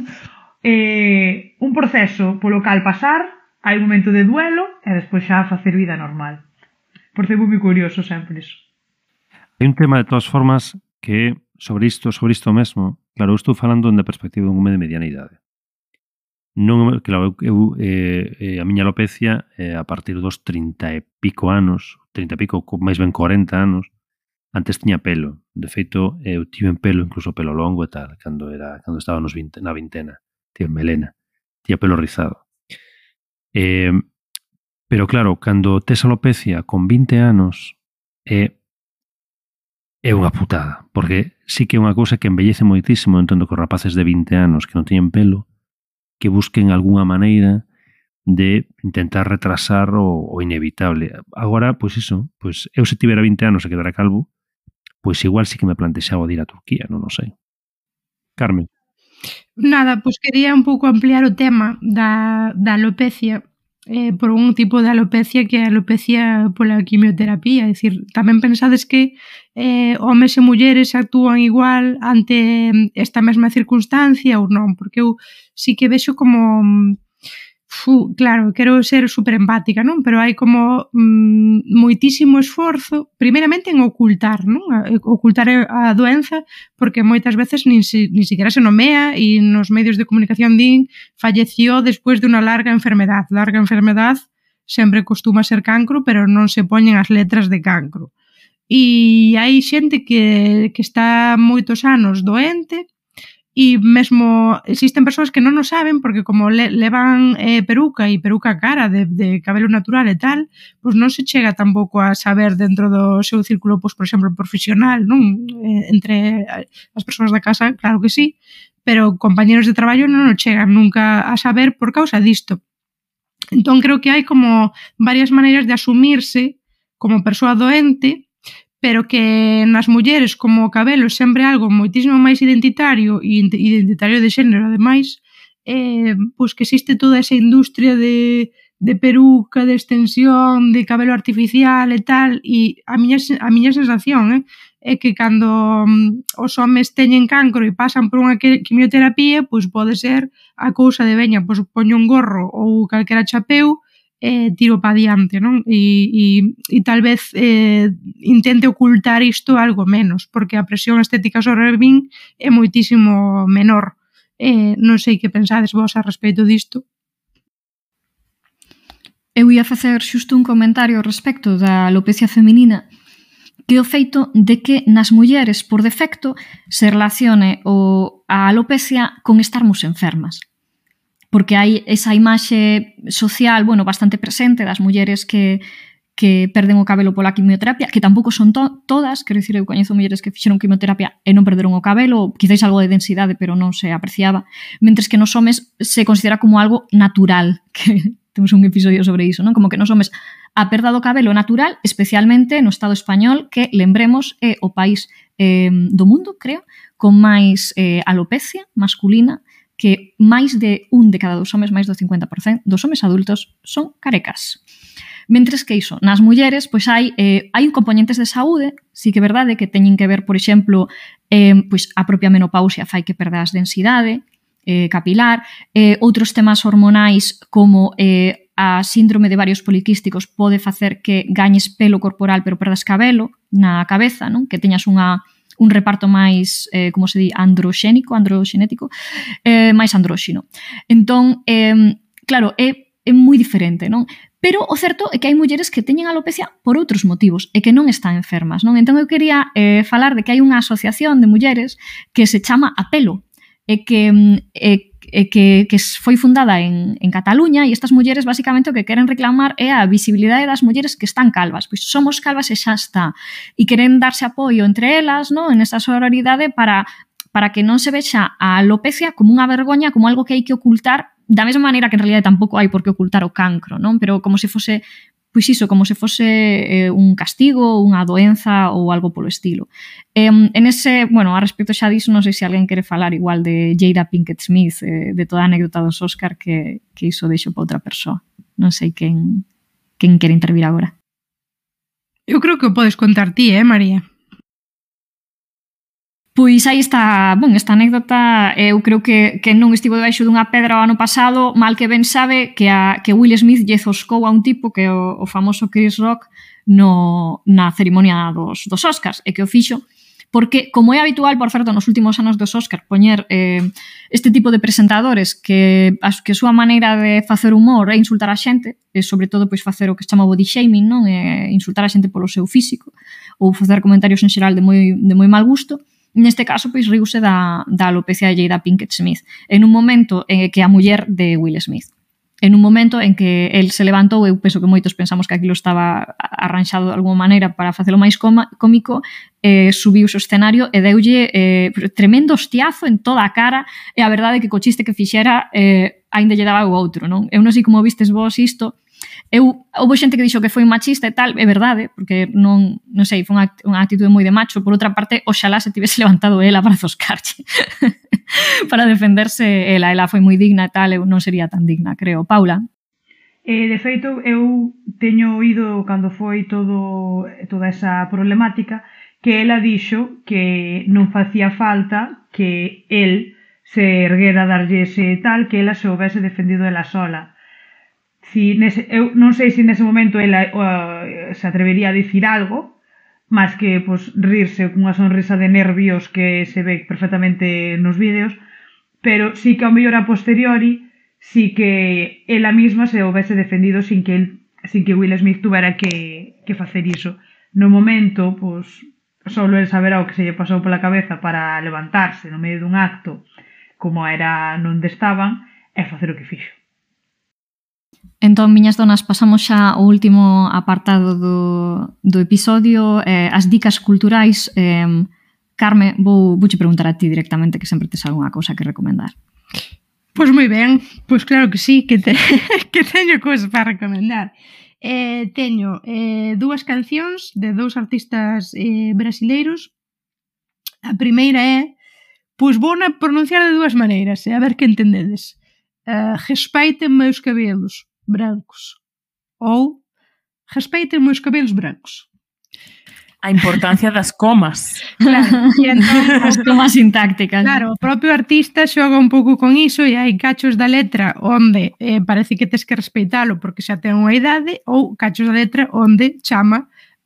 eh, un proceso polo cal pasar, hai un momento de duelo e despois xa facer vida normal. Por ser moi curioso sempre iso. Hai un tema de todas formas que sobre isto, sobre isto mesmo, claro, eu estou falando da perspectiva dun home de mediana idade. Non, claro, eu, eh, eh, a miña alopecia eh, a partir dos trinta e pico anos, trinta e pico, máis ben corenta anos, antes tiña pelo. De feito, eu tive pelo, incluso pelo longo e tal, cando era cando estaba nos vinte, na vintena. Tive melena, tiña pelo rizado. Eh, pero claro, cando tes alopecia con vinte anos é é unha putada, porque sí que é unha cousa que embellece moitísimo, entendo que os rapaces de vinte anos que non teñen pelo que busquen algunha maneira de intentar retrasar o, o inevitable. Agora, pois iso, pois eu se tivera vinte anos e quedara calvo, pois igual sí que me plantexaba de ir a Turquía, non o sei. Carmen. Nada, pois quería un pouco ampliar o tema da, da alopecia eh, por un tipo de alopecia que é a alopecia pola quimioterapia. É dicir, tamén pensades que eh, homes e mulleres actúan igual ante esta mesma circunstancia ou non? Porque eu sí que vexo como... Fu, claro, quero ser super empática, non? Pero hai como mm, moitísimo esforzo, primeiramente en ocultar, non? Ocultar a doenza, porque moitas veces nin, si, nin siquiera se nomea e nos medios de comunicación din falleció despois de unha larga enfermedad. Larga enfermedad sempre costuma ser cancro, pero non se poñen as letras de cancro. E hai xente que, que está moitos anos doente, e mesmo existen persoas que non o saben porque como le, levan eh, peruca e peruca cara de, de cabelo natural e tal, pois non se chega tampouco a saber dentro do seu círculo, pois, por exemplo, profesional, non? Eh, entre as persoas da casa, claro que sí, pero compañeros de traballo non o chegan nunca a saber por causa disto. Entón creo que hai como varias maneiras de asumirse como persoa doente, pero que nas mulleres como o cabelo é sempre algo moitísimo máis identitario e identitario de xénero, ademais, eh, pois que existe toda esa industria de, de peruca, de extensión, de cabelo artificial e tal, e a miña, a miña sensación eh, é que cando um, os homes teñen cancro e pasan por unha quimioterapia, pois pode ser a cousa de veña, pois poño un gorro ou calquera chapeu, eh, tiro pa diante, non? E, e, e tal vez eh, intente ocultar isto algo menos, porque a presión estética sobre min é moitísimo menor. Eh, non sei que pensades vos a respeito disto. Eu ia facer xusto un comentario respecto da alopecia feminina, que o feito de que nas mulleres, por defecto, se relacione o, a alopecia con estarmos enfermas. Porque hai esa imaxe social, bueno, bastante presente das mulleres que, que perden o cabelo pola quimioterapia, que tampouco son to todas, quero dicir, eu coñezo mulleres que fixeron quimioterapia e non perderon o cabelo, quizáis algo de densidade, pero non se apreciaba, mentres que nos homes se considera como algo natural, que temos un episodio sobre iso, non? Como que nos homes a perda do cabelo natural, especialmente no Estado español, que, lembremos, é o país eh, do mundo, creo, con máis eh, alopecia masculina, que máis de un de cada dos homes, máis do cincuenta por cento dos homes adultos son carecas. Mentres que iso, nas mulleres, pois hai eh, hai componentes de saúde, sí que é verdade que teñen que ver, por exemplo, eh, pois a propia menopausia fai que perdas densidade eh, capilar, eh, outros temas hormonais como eh, a síndrome de varios poliquísticos pode facer que gañes pelo corporal pero perdas cabelo na cabeza, non? Que teñas unha un reparto máis, eh, como se di, androxénico, androxenético, eh, máis andróxino. Entón, eh, claro, é, é moi diferente, non? Pero o certo é que hai mulleres que teñen alopecia por outros motivos e que non están enfermas, non? Entón eu quería eh, falar de que hai unha asociación de mulleres que se chama Apelo e que, e, e que, que foi fundada en, en Cataluña, e estas mulleres basicamente o que queren reclamar é a visibilidade das mulleres que están calvas. Pois somos calvas e xa está. E queren darse apoio entre elas, non? En esa sororidade para, para que non se vexa a alopecia como unha vergoña, como algo que hai que ocultar, da mesma maneira que en realidad tampouco hai por que ocultar o cancro, non? Pero como se fose, pois iso, como se fose eh, un castigo, unha doenza ou algo polo estilo. Eh, en ese, bueno, a respecto xa diso, non sei se alguén quere falar igual de Jada Pinkett Smith, eh, de toda a anécdota dos Óscar, que, que iso deixo para outra persoa. Non sei quen, quen quere intervir agora. Eu creo que o podes contar ti, eh, María? Pois aí está, bon, esta anécdota, eu creo que, que non estivo debaixo dunha pedra o ano pasado, mal que ben sabe que a que Will Smith lle zoscou a un tipo que é o, o famoso Chris Rock no, na cerimonia dos, dos Oscars, e que o fixo porque, como é habitual, por certo, nos últimos anos dos Oscar, poñer eh, este tipo de presentadores que a, que a súa maneira de facer humor é insultar a xente, e sobre todo pois facer o que se chama body shaming, non? E insultar a xente polo seu físico, ou facer comentarios en xeral de moi, de moi mal gusto. Neste caso, pois, riuse da, da alopecia de Jada Pinkett Smith en un momento en que a muller de Will Smith. En un momento en que el se levantou, eu penso que moitos pensamos que aquilo estaba arranxado de alguma maneira para facelo máis cómico, eh, subiu o escenario e deulle eh, tremendo hostiazo en toda a cara, e a verdade é que co chiste que fixera eh, aínda lle daba o outro, non? Eu non sei como vistes vos isto. Eu, houve xente que dixo que foi un machista e tal, é verdade, porque non, non sei, foi unha, unha actitude moi de macho. Por outra parte, oxalá se tivese levantado ela para zoscarche para defenderse ela, ela foi moi digna e tal, eu non sería tan digna, creo. Paula? Eh, de feito, eu teño oído cando foi todo, toda esa problemática que ela dixo que non facía falta que el se erguera a darlle ese tal, que ela se houvese defendido ela sola. Si nese, eu non sei se nese momento ela uh, se atrevería a dicir algo, máis que pues, rirse cunha sonrisa de nervios que se ve perfectamente nos vídeos, pero sí que ao mellor a posteriori sí que ela mesma se houvese defendido sin que, el, sin que Will Smith tuvera que, que facer iso. No momento, pues, solo el saberá o que se lle pasou pola cabeza para levantarse no medio dun acto como era onde estaban e facer o que fixo. Entón, miñas donas, pasamos xa ao último apartado do, do episodio, eh, as dicas culturais. Eh, Carme, vou, vouche preguntar a ti directamente, que sempre tes algunha cousa que recomendar. Pois moi ben, pois claro que sí, que, te, que teño cousas para recomendar. Eh, teño eh, dúas cancións de dous artistas eh, brasileiros. A primeira é, pois vou na pronunciar de dúas maneiras, eh, a ver que entendedes. Uh, respeitem meus cabelos brancos ou respeitem meus cabelos brancos. A importancia das comas. Claro, e entón, as comas sintácticas. Claro, o propio artista xoga un pouco con iso e hai cachos da letra onde eh, parece que tes que respeitalo porque xa ten unha idade, ou cachos da letra onde chama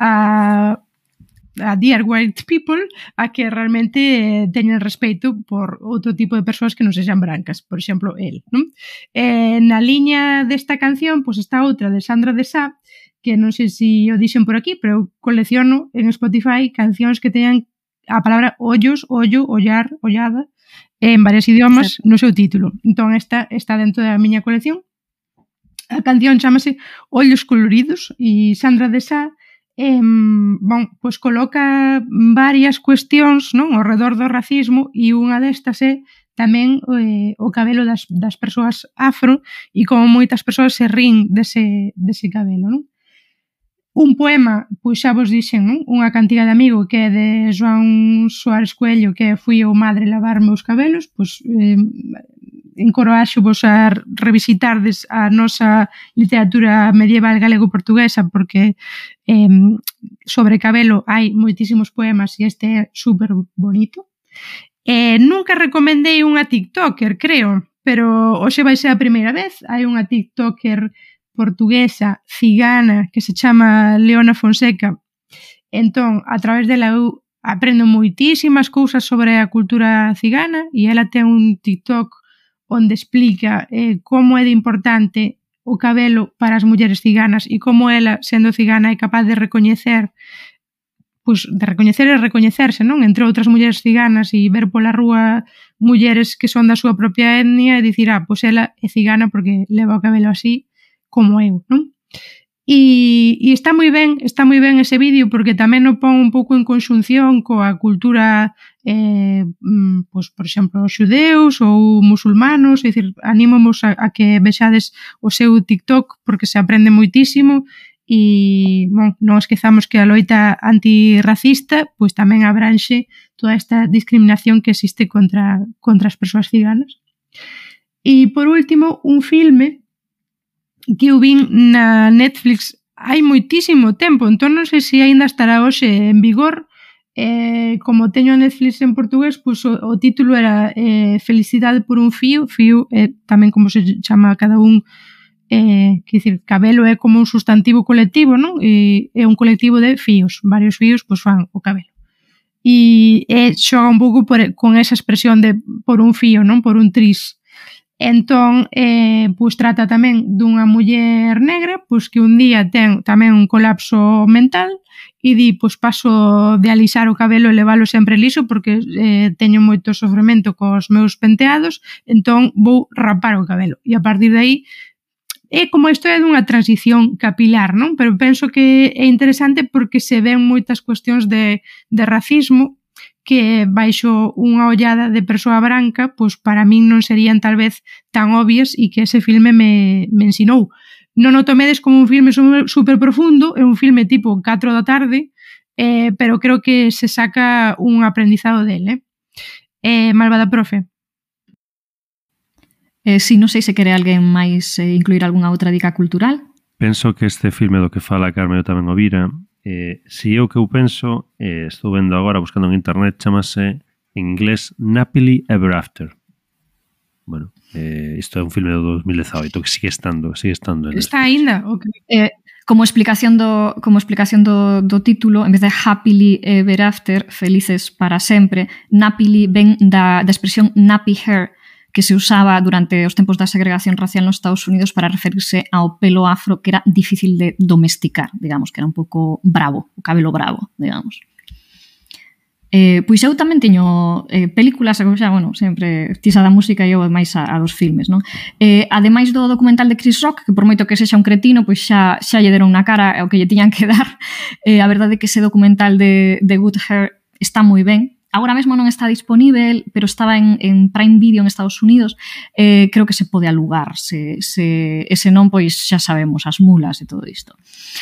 a a Dear White People a que realmente eh, teñen respeito por outro tipo de persoas que non sexan brancas, por exemplo, el, non? Eh, na liña desta canción, pois está outra de Sandra de Sá, que non sei se o dixen por aquí, pero eu colecciono en Spotify cancións que teñan a palabra ollos, ollo, ollar, ollada, en varios idiomas no seu título. Entón, esta está dentro da miña colección. A canción chamase Ollos Coloridos e Sandra de Sá Eh, bon, pois coloca varias cuestións, non, ao redor do racismo, e unha destas é tamén eh, o cabelo das, das persoas afro e como moitas persoas se rin dese, dese cabelo, non? Un poema, pois xa vos dixen, non? Unha cantiga de amigo que é de Joan Suárez Coello, que é Fui eu madre lavar meus cabelos, pois eh, encoraxo vos a revisitardes a nosa literatura medieval galego-portuguesa porque eh, sobre cabelo hai moitísimos poemas e este é super bonito. Eh, nunca recomendei unha tiktoker, creo, pero hoxe vai ser a primeira vez. Hai unha tiktoker portuguesa, cigana, que se chama Leona Fonseca. Entón, a través dela eu aprendo moitísimas cousas sobre a cultura cigana e ela ten un tiktok onde explica eh, como é de importante o cabelo para as mulleres ciganas e como ela, sendo cigana, é capaz de recoñecer pois, de recoñecer e recoñecerse, non? Entre outras mulleres ciganas e ver pola rúa mulleres que son da súa propia etnia e dicir, ah, pois ela é cigana porque leva o cabelo así como eu, non? E, e está moi ben, está moi ben ese vídeo porque tamén o pon un pouco en conxunción coa cultura eh, pois, por exemplo, xudeus ou musulmanos, é dicir, anímamos a, a que vexades o seu TikTok porque se aprende moitísimo e bon, non esquezamos que a loita antirracista pois tamén abranxe toda esta discriminación que existe contra, contra as persoas ciganas. E por último, un filme que eu vin na Netflix hai moitísimo tempo, entón non sei se aínda estará hoxe en vigor. Eh, como teño a Netflix en portugués, pois o, o título era eh, Felicidade por un fío, fío é eh, tamén como se chama cada un, eh, que dicir, cabelo é como un sustantivo colectivo, non? E é un colectivo de fíos, varios fíos pois fan o cabelo. E é, xoga un pouco por, con esa expresión de por un fío, non? Por un tris. Entón, eh, pois trata tamén dunha muller negra pois que un día ten tamén un colapso mental e di, pois paso de alisar o cabelo e leválo sempre liso porque eh, teño moito sofrimento cos meus penteados, entón vou rapar o cabelo. E a partir de aí é como a historia dunha transición capilar, non? Pero penso que é interesante porque se ven moitas cuestións de, de racismo que baixo unha ollada de persoa branca, pois para min non serían tal vez tan obvias e que ese filme me, me ensinou. Non o tomedes como un filme super profundo, é un filme tipo catro da tarde, eh, pero creo que se saca un aprendizado dele. Eh? Eh, Malvada profe. Eh, si, non sei se quere alguén máis eh, incluir algunha outra dica cultural. Penso que este filme do que fala Carmen eu tamén o vira. Eh, si é o que eu penso, eh, estou vendo agora buscando en internet, chamase en inglés Happily Ever After. Bueno, eh, isto é un filme do dos mil dezaoito que sigue estando, sigue estando. Está aínda? Okay. Eh, como explicación do como explicación do, do título, en vez de Happily Ever After, felices para sempre, Happily ven da, da expresión nappy hair, que se usaba durante os tempos da segregación racial nos Estados Unidos para referirse ao pelo afro que era difícil de domesticar, digamos, que era un pouco bravo, o cabelo bravo, digamos. Eh, pois eu tamén teño eh, películas, xa, bueno, sempre tisa da música e eu máis a, a dos filmes, non? Eh, ademais do documental de Chris Rock, que por moito que sexa un cretino, pois xa, xa lle deron na cara o que lle tiñan que dar. Eh, a verdade é que ese documental de, de Good Hair está moi ben. Agora mesmo non está disponível, pero estaba en, en Prime Video en Estados Unidos. Eh, creo que se pode alugar. Se, se, ese non, pois xa sabemos, as mulas e todo isto.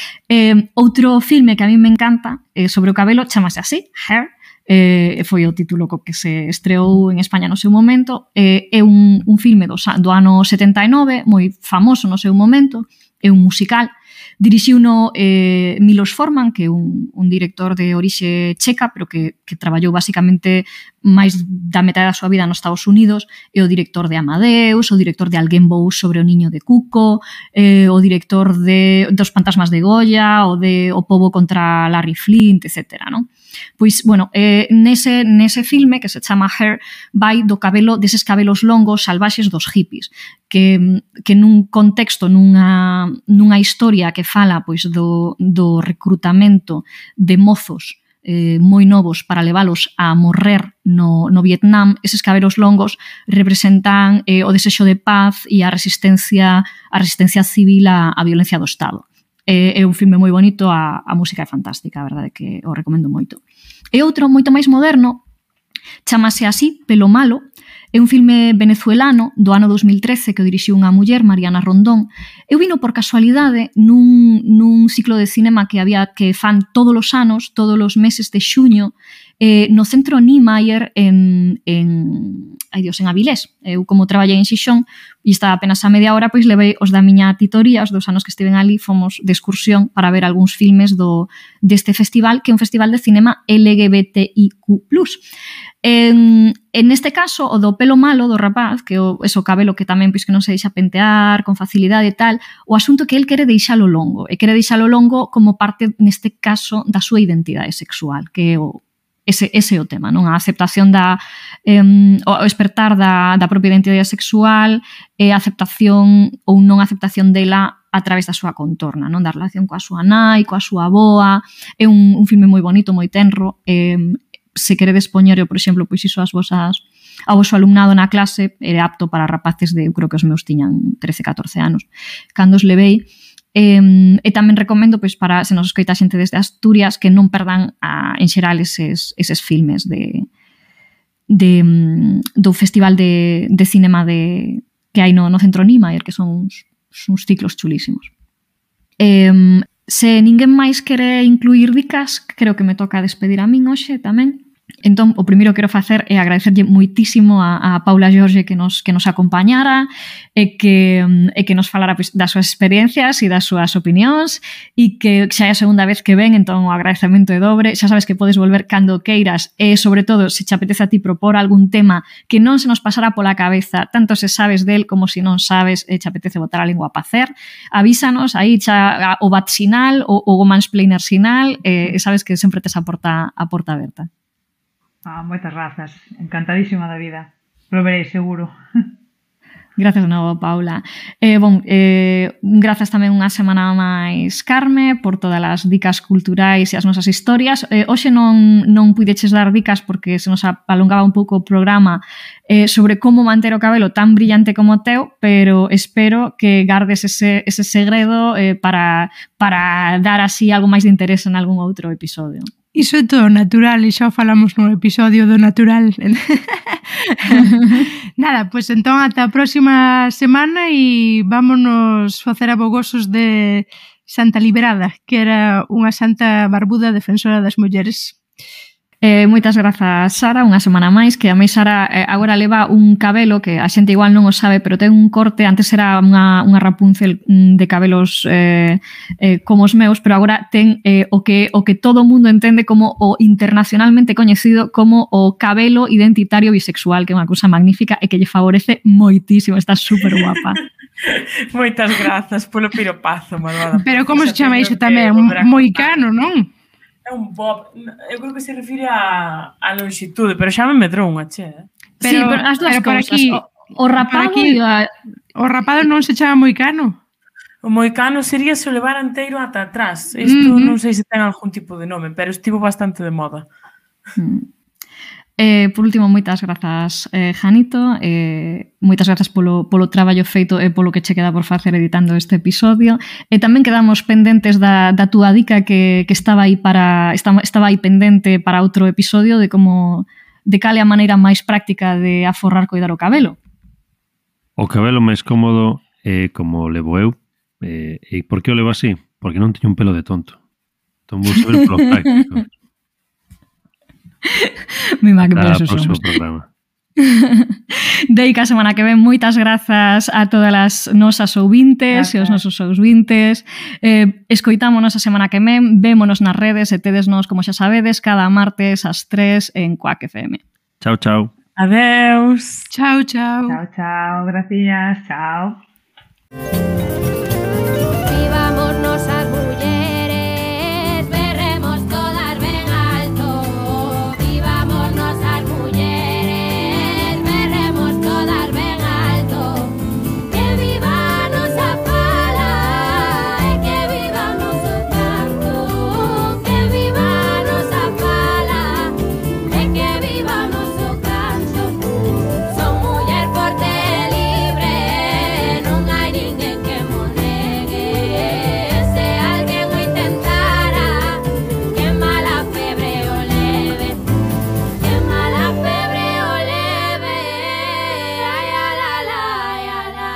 Eh, outro filme que a mí me encanta eh, sobre o cabelo, chamase así, Hair, eh, foi o título co que se estreou en España no seu momento. Eh, é un, un filme do, do ano setenta e nove, moi famoso no seu momento, é un musical. Dirixiuno eh, Milos Forman, que é un, un director de orixe checa, pero que, que traballou basicamente máis da metade da súa vida nos Estados Unidos. É o director de Amadeus, o director de Alguén vou sobre o niño de Cuco, eh, o director de dos Fantasmas de Goya, o de O pobo contra Larry Flint, etcétera, non? Pois, bueno, eh, nese, nese filme que se chama Hair vai do cabelo, deses cabelos longos salvaxes dos hippies, que, que nun contexto, nunha, nunha historia que fala pois do, do recrutamento de mozos eh, moi novos para leválos a morrer no, no Vietnam, eses cabelos longos representan eh, o desexo de paz e a resistencia, a resistencia civil á, á violencia do Estado. É, é un filme moi bonito, a, a música é fantástica, a verdade que o recomendo moito. E outro moito máis moderno, chamase así, Pelo malo, é un filme venezuelano do ano dos mil trece que o dirixiu unha muller, Mariana Rondón. Eu vino por casualidade nun, nun ciclo de cinema que había que fan todos os anos, todos os meses de xuño, eh, no centro Niemeyer en, en, ai Dios, en Avilés. Eu, como traballei en Xixón e estaba apenas a media hora, pois levei os da miña titoría, os dos anos que estiven ali, fomos de excursión para ver algúns filmes do, deste festival, que é un festival de cinema L G B T I Q plus. En, en este caso, o do pelo malo do rapaz, que o, eso cabelo que tamén pois que non se deixa pentear con facilidade e tal, o asunto que el quere deixalo longo, e quere deixalo longo como parte, neste caso, da súa identidade sexual, que é o ese, ese é o tema, non? A aceptación da eh, o despertar da, da propia identidade sexual e a aceptación ou non aceptación dela a través da súa contorna, non? Da relación coa súa nai, coa súa avoa. É un, un filme moi bonito, moi tenro. Eh, se queredes poñereo, por exemplo, pois iso as vosas ao vosso alumnado na clase, era apto para rapaces de, eu creo que os meus tiñan trece, catorce anos, cando os levei. E, e tamén recomendo, pois, para se nos escoita xente desde Asturias, que non perdan a, en xeral eses, eses filmes de, de, do Festival de, de Cinema de, que hai no, no Centro Niemeyer, que son uns, uns ciclos chulísimos. E, se ninguén máis quere incluir dicas, creo que me toca despedir a min hoxe tamén. Entón, o primeiro que quero facer é agradecerlle moitísimo a, a Paula Jorge que nos, que nos acompañara e que, e que nos falara pois, das súas experiencias e das súas opinións e que xa é a segunda vez que ven, entón o agradecemento é dobre. Xa sabes que podes volver cando queiras e, sobre todo, se te apetece a ti propor algún tema que non se nos pasara pola cabeza, tanto se sabes del como se non sabes e te apetece botar a lingua a pacer, avísanos, aí xa o bat sinal, o, o mansplainer sinal, e, e sabes que sempre tes a porta, a porta aberta. Ah, moitas grazas. Encantadísima da vida. Lo verei, seguro. Gracias de novo, Paula. Eh, bon, eh, grazas tamén unha semana máis, Carme, por todas as dicas culturais e as nosas historias. Eh, hoxe non, non puideches dar dicas porque se nos alongaba un pouco o programa eh, sobre como manter o cabelo tan brillante como o teu, pero espero que gardes ese, ese segredo eh, para, para dar así algo máis de interés en algún outro episodio. Iso é todo natural e xa falamos no episodio do natural. Nada, pois pues entón ata a próxima semana e vámonos facer abogosos de Santa Liberada, que era unha santa barbuda defensora das mulleres. Eh, moitas grazas, Sara, unha semana máis, que a mí Sara eh, agora leva un cabelo que a xente igual non o sabe, pero ten un corte, antes era unha, unha Rapunzel de cabelos eh, eh, como os meus, pero agora ten eh, o que o que todo o mundo entende como o internacionalmente coñecido como o cabelo identitario bisexual, que é unha cousa magnífica e que lle favorece moitísimo, está super guapa. Moitas grazas polo piropazo, malvada. Pero como se chama iso tamén? Moicano, non? É un bob, eu creo que se refire a, a longitude, pero xa me medrou unha che. Eh? Pero, sí, pero as dúas cousas. Aquí, o, o rapado aquí, a... o rapado non se chama moicano. O moicano sería se o levar inteiro ata atrás. Isto mm-hmm. non sei se ten algún tipo de nome, pero estivo bastante de moda. Mm. Eh, por último, moitas grazas, eh, Janito, eh, moitas grazas polo, polo traballo feito e polo que che queda por facer editando este episodio, e tamén quedamos pendentes da, da túa dica que, que estaba aí para estaba, estaba aí pendente para outro episodio de como de cal é a maneira máis práctica de aforrar coidar o cabelo. O cabelo máis cómodo é como levo eu, eh, e por que o levo así? Porque non teño un pelo de tonto. Entón vou saber polo práctico. Mi má que pelosos somos. Programa. Deica a semana que ven, moitas grazas a todas as nosas ouvintes gracias. E os nosos ouvintes. Eh, escoitámonos a semana que ven, vémonos nas redes e tedesnos, como xa sabedes, cada martes ás tres en Quack F M. Chao, chao. Adeus. Chao, chao. Chao, chao. Gracias. Chao. Vivámonos as mulleres, berremos todas ben alto. Vivámonos as mulleres, berremos todas ben alto. Que viva a nosa fala e que viva o noso canto. Que viva a nosa fala e que viva o noso canto. Son muller forte e libre, non hai ninguén que mo negue. Se alguén o intentara, que mala febre o leve, que mala febre o leve. Ai, ala, ala, ai, ala.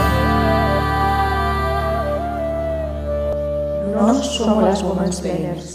Nós somos as Womansplainers.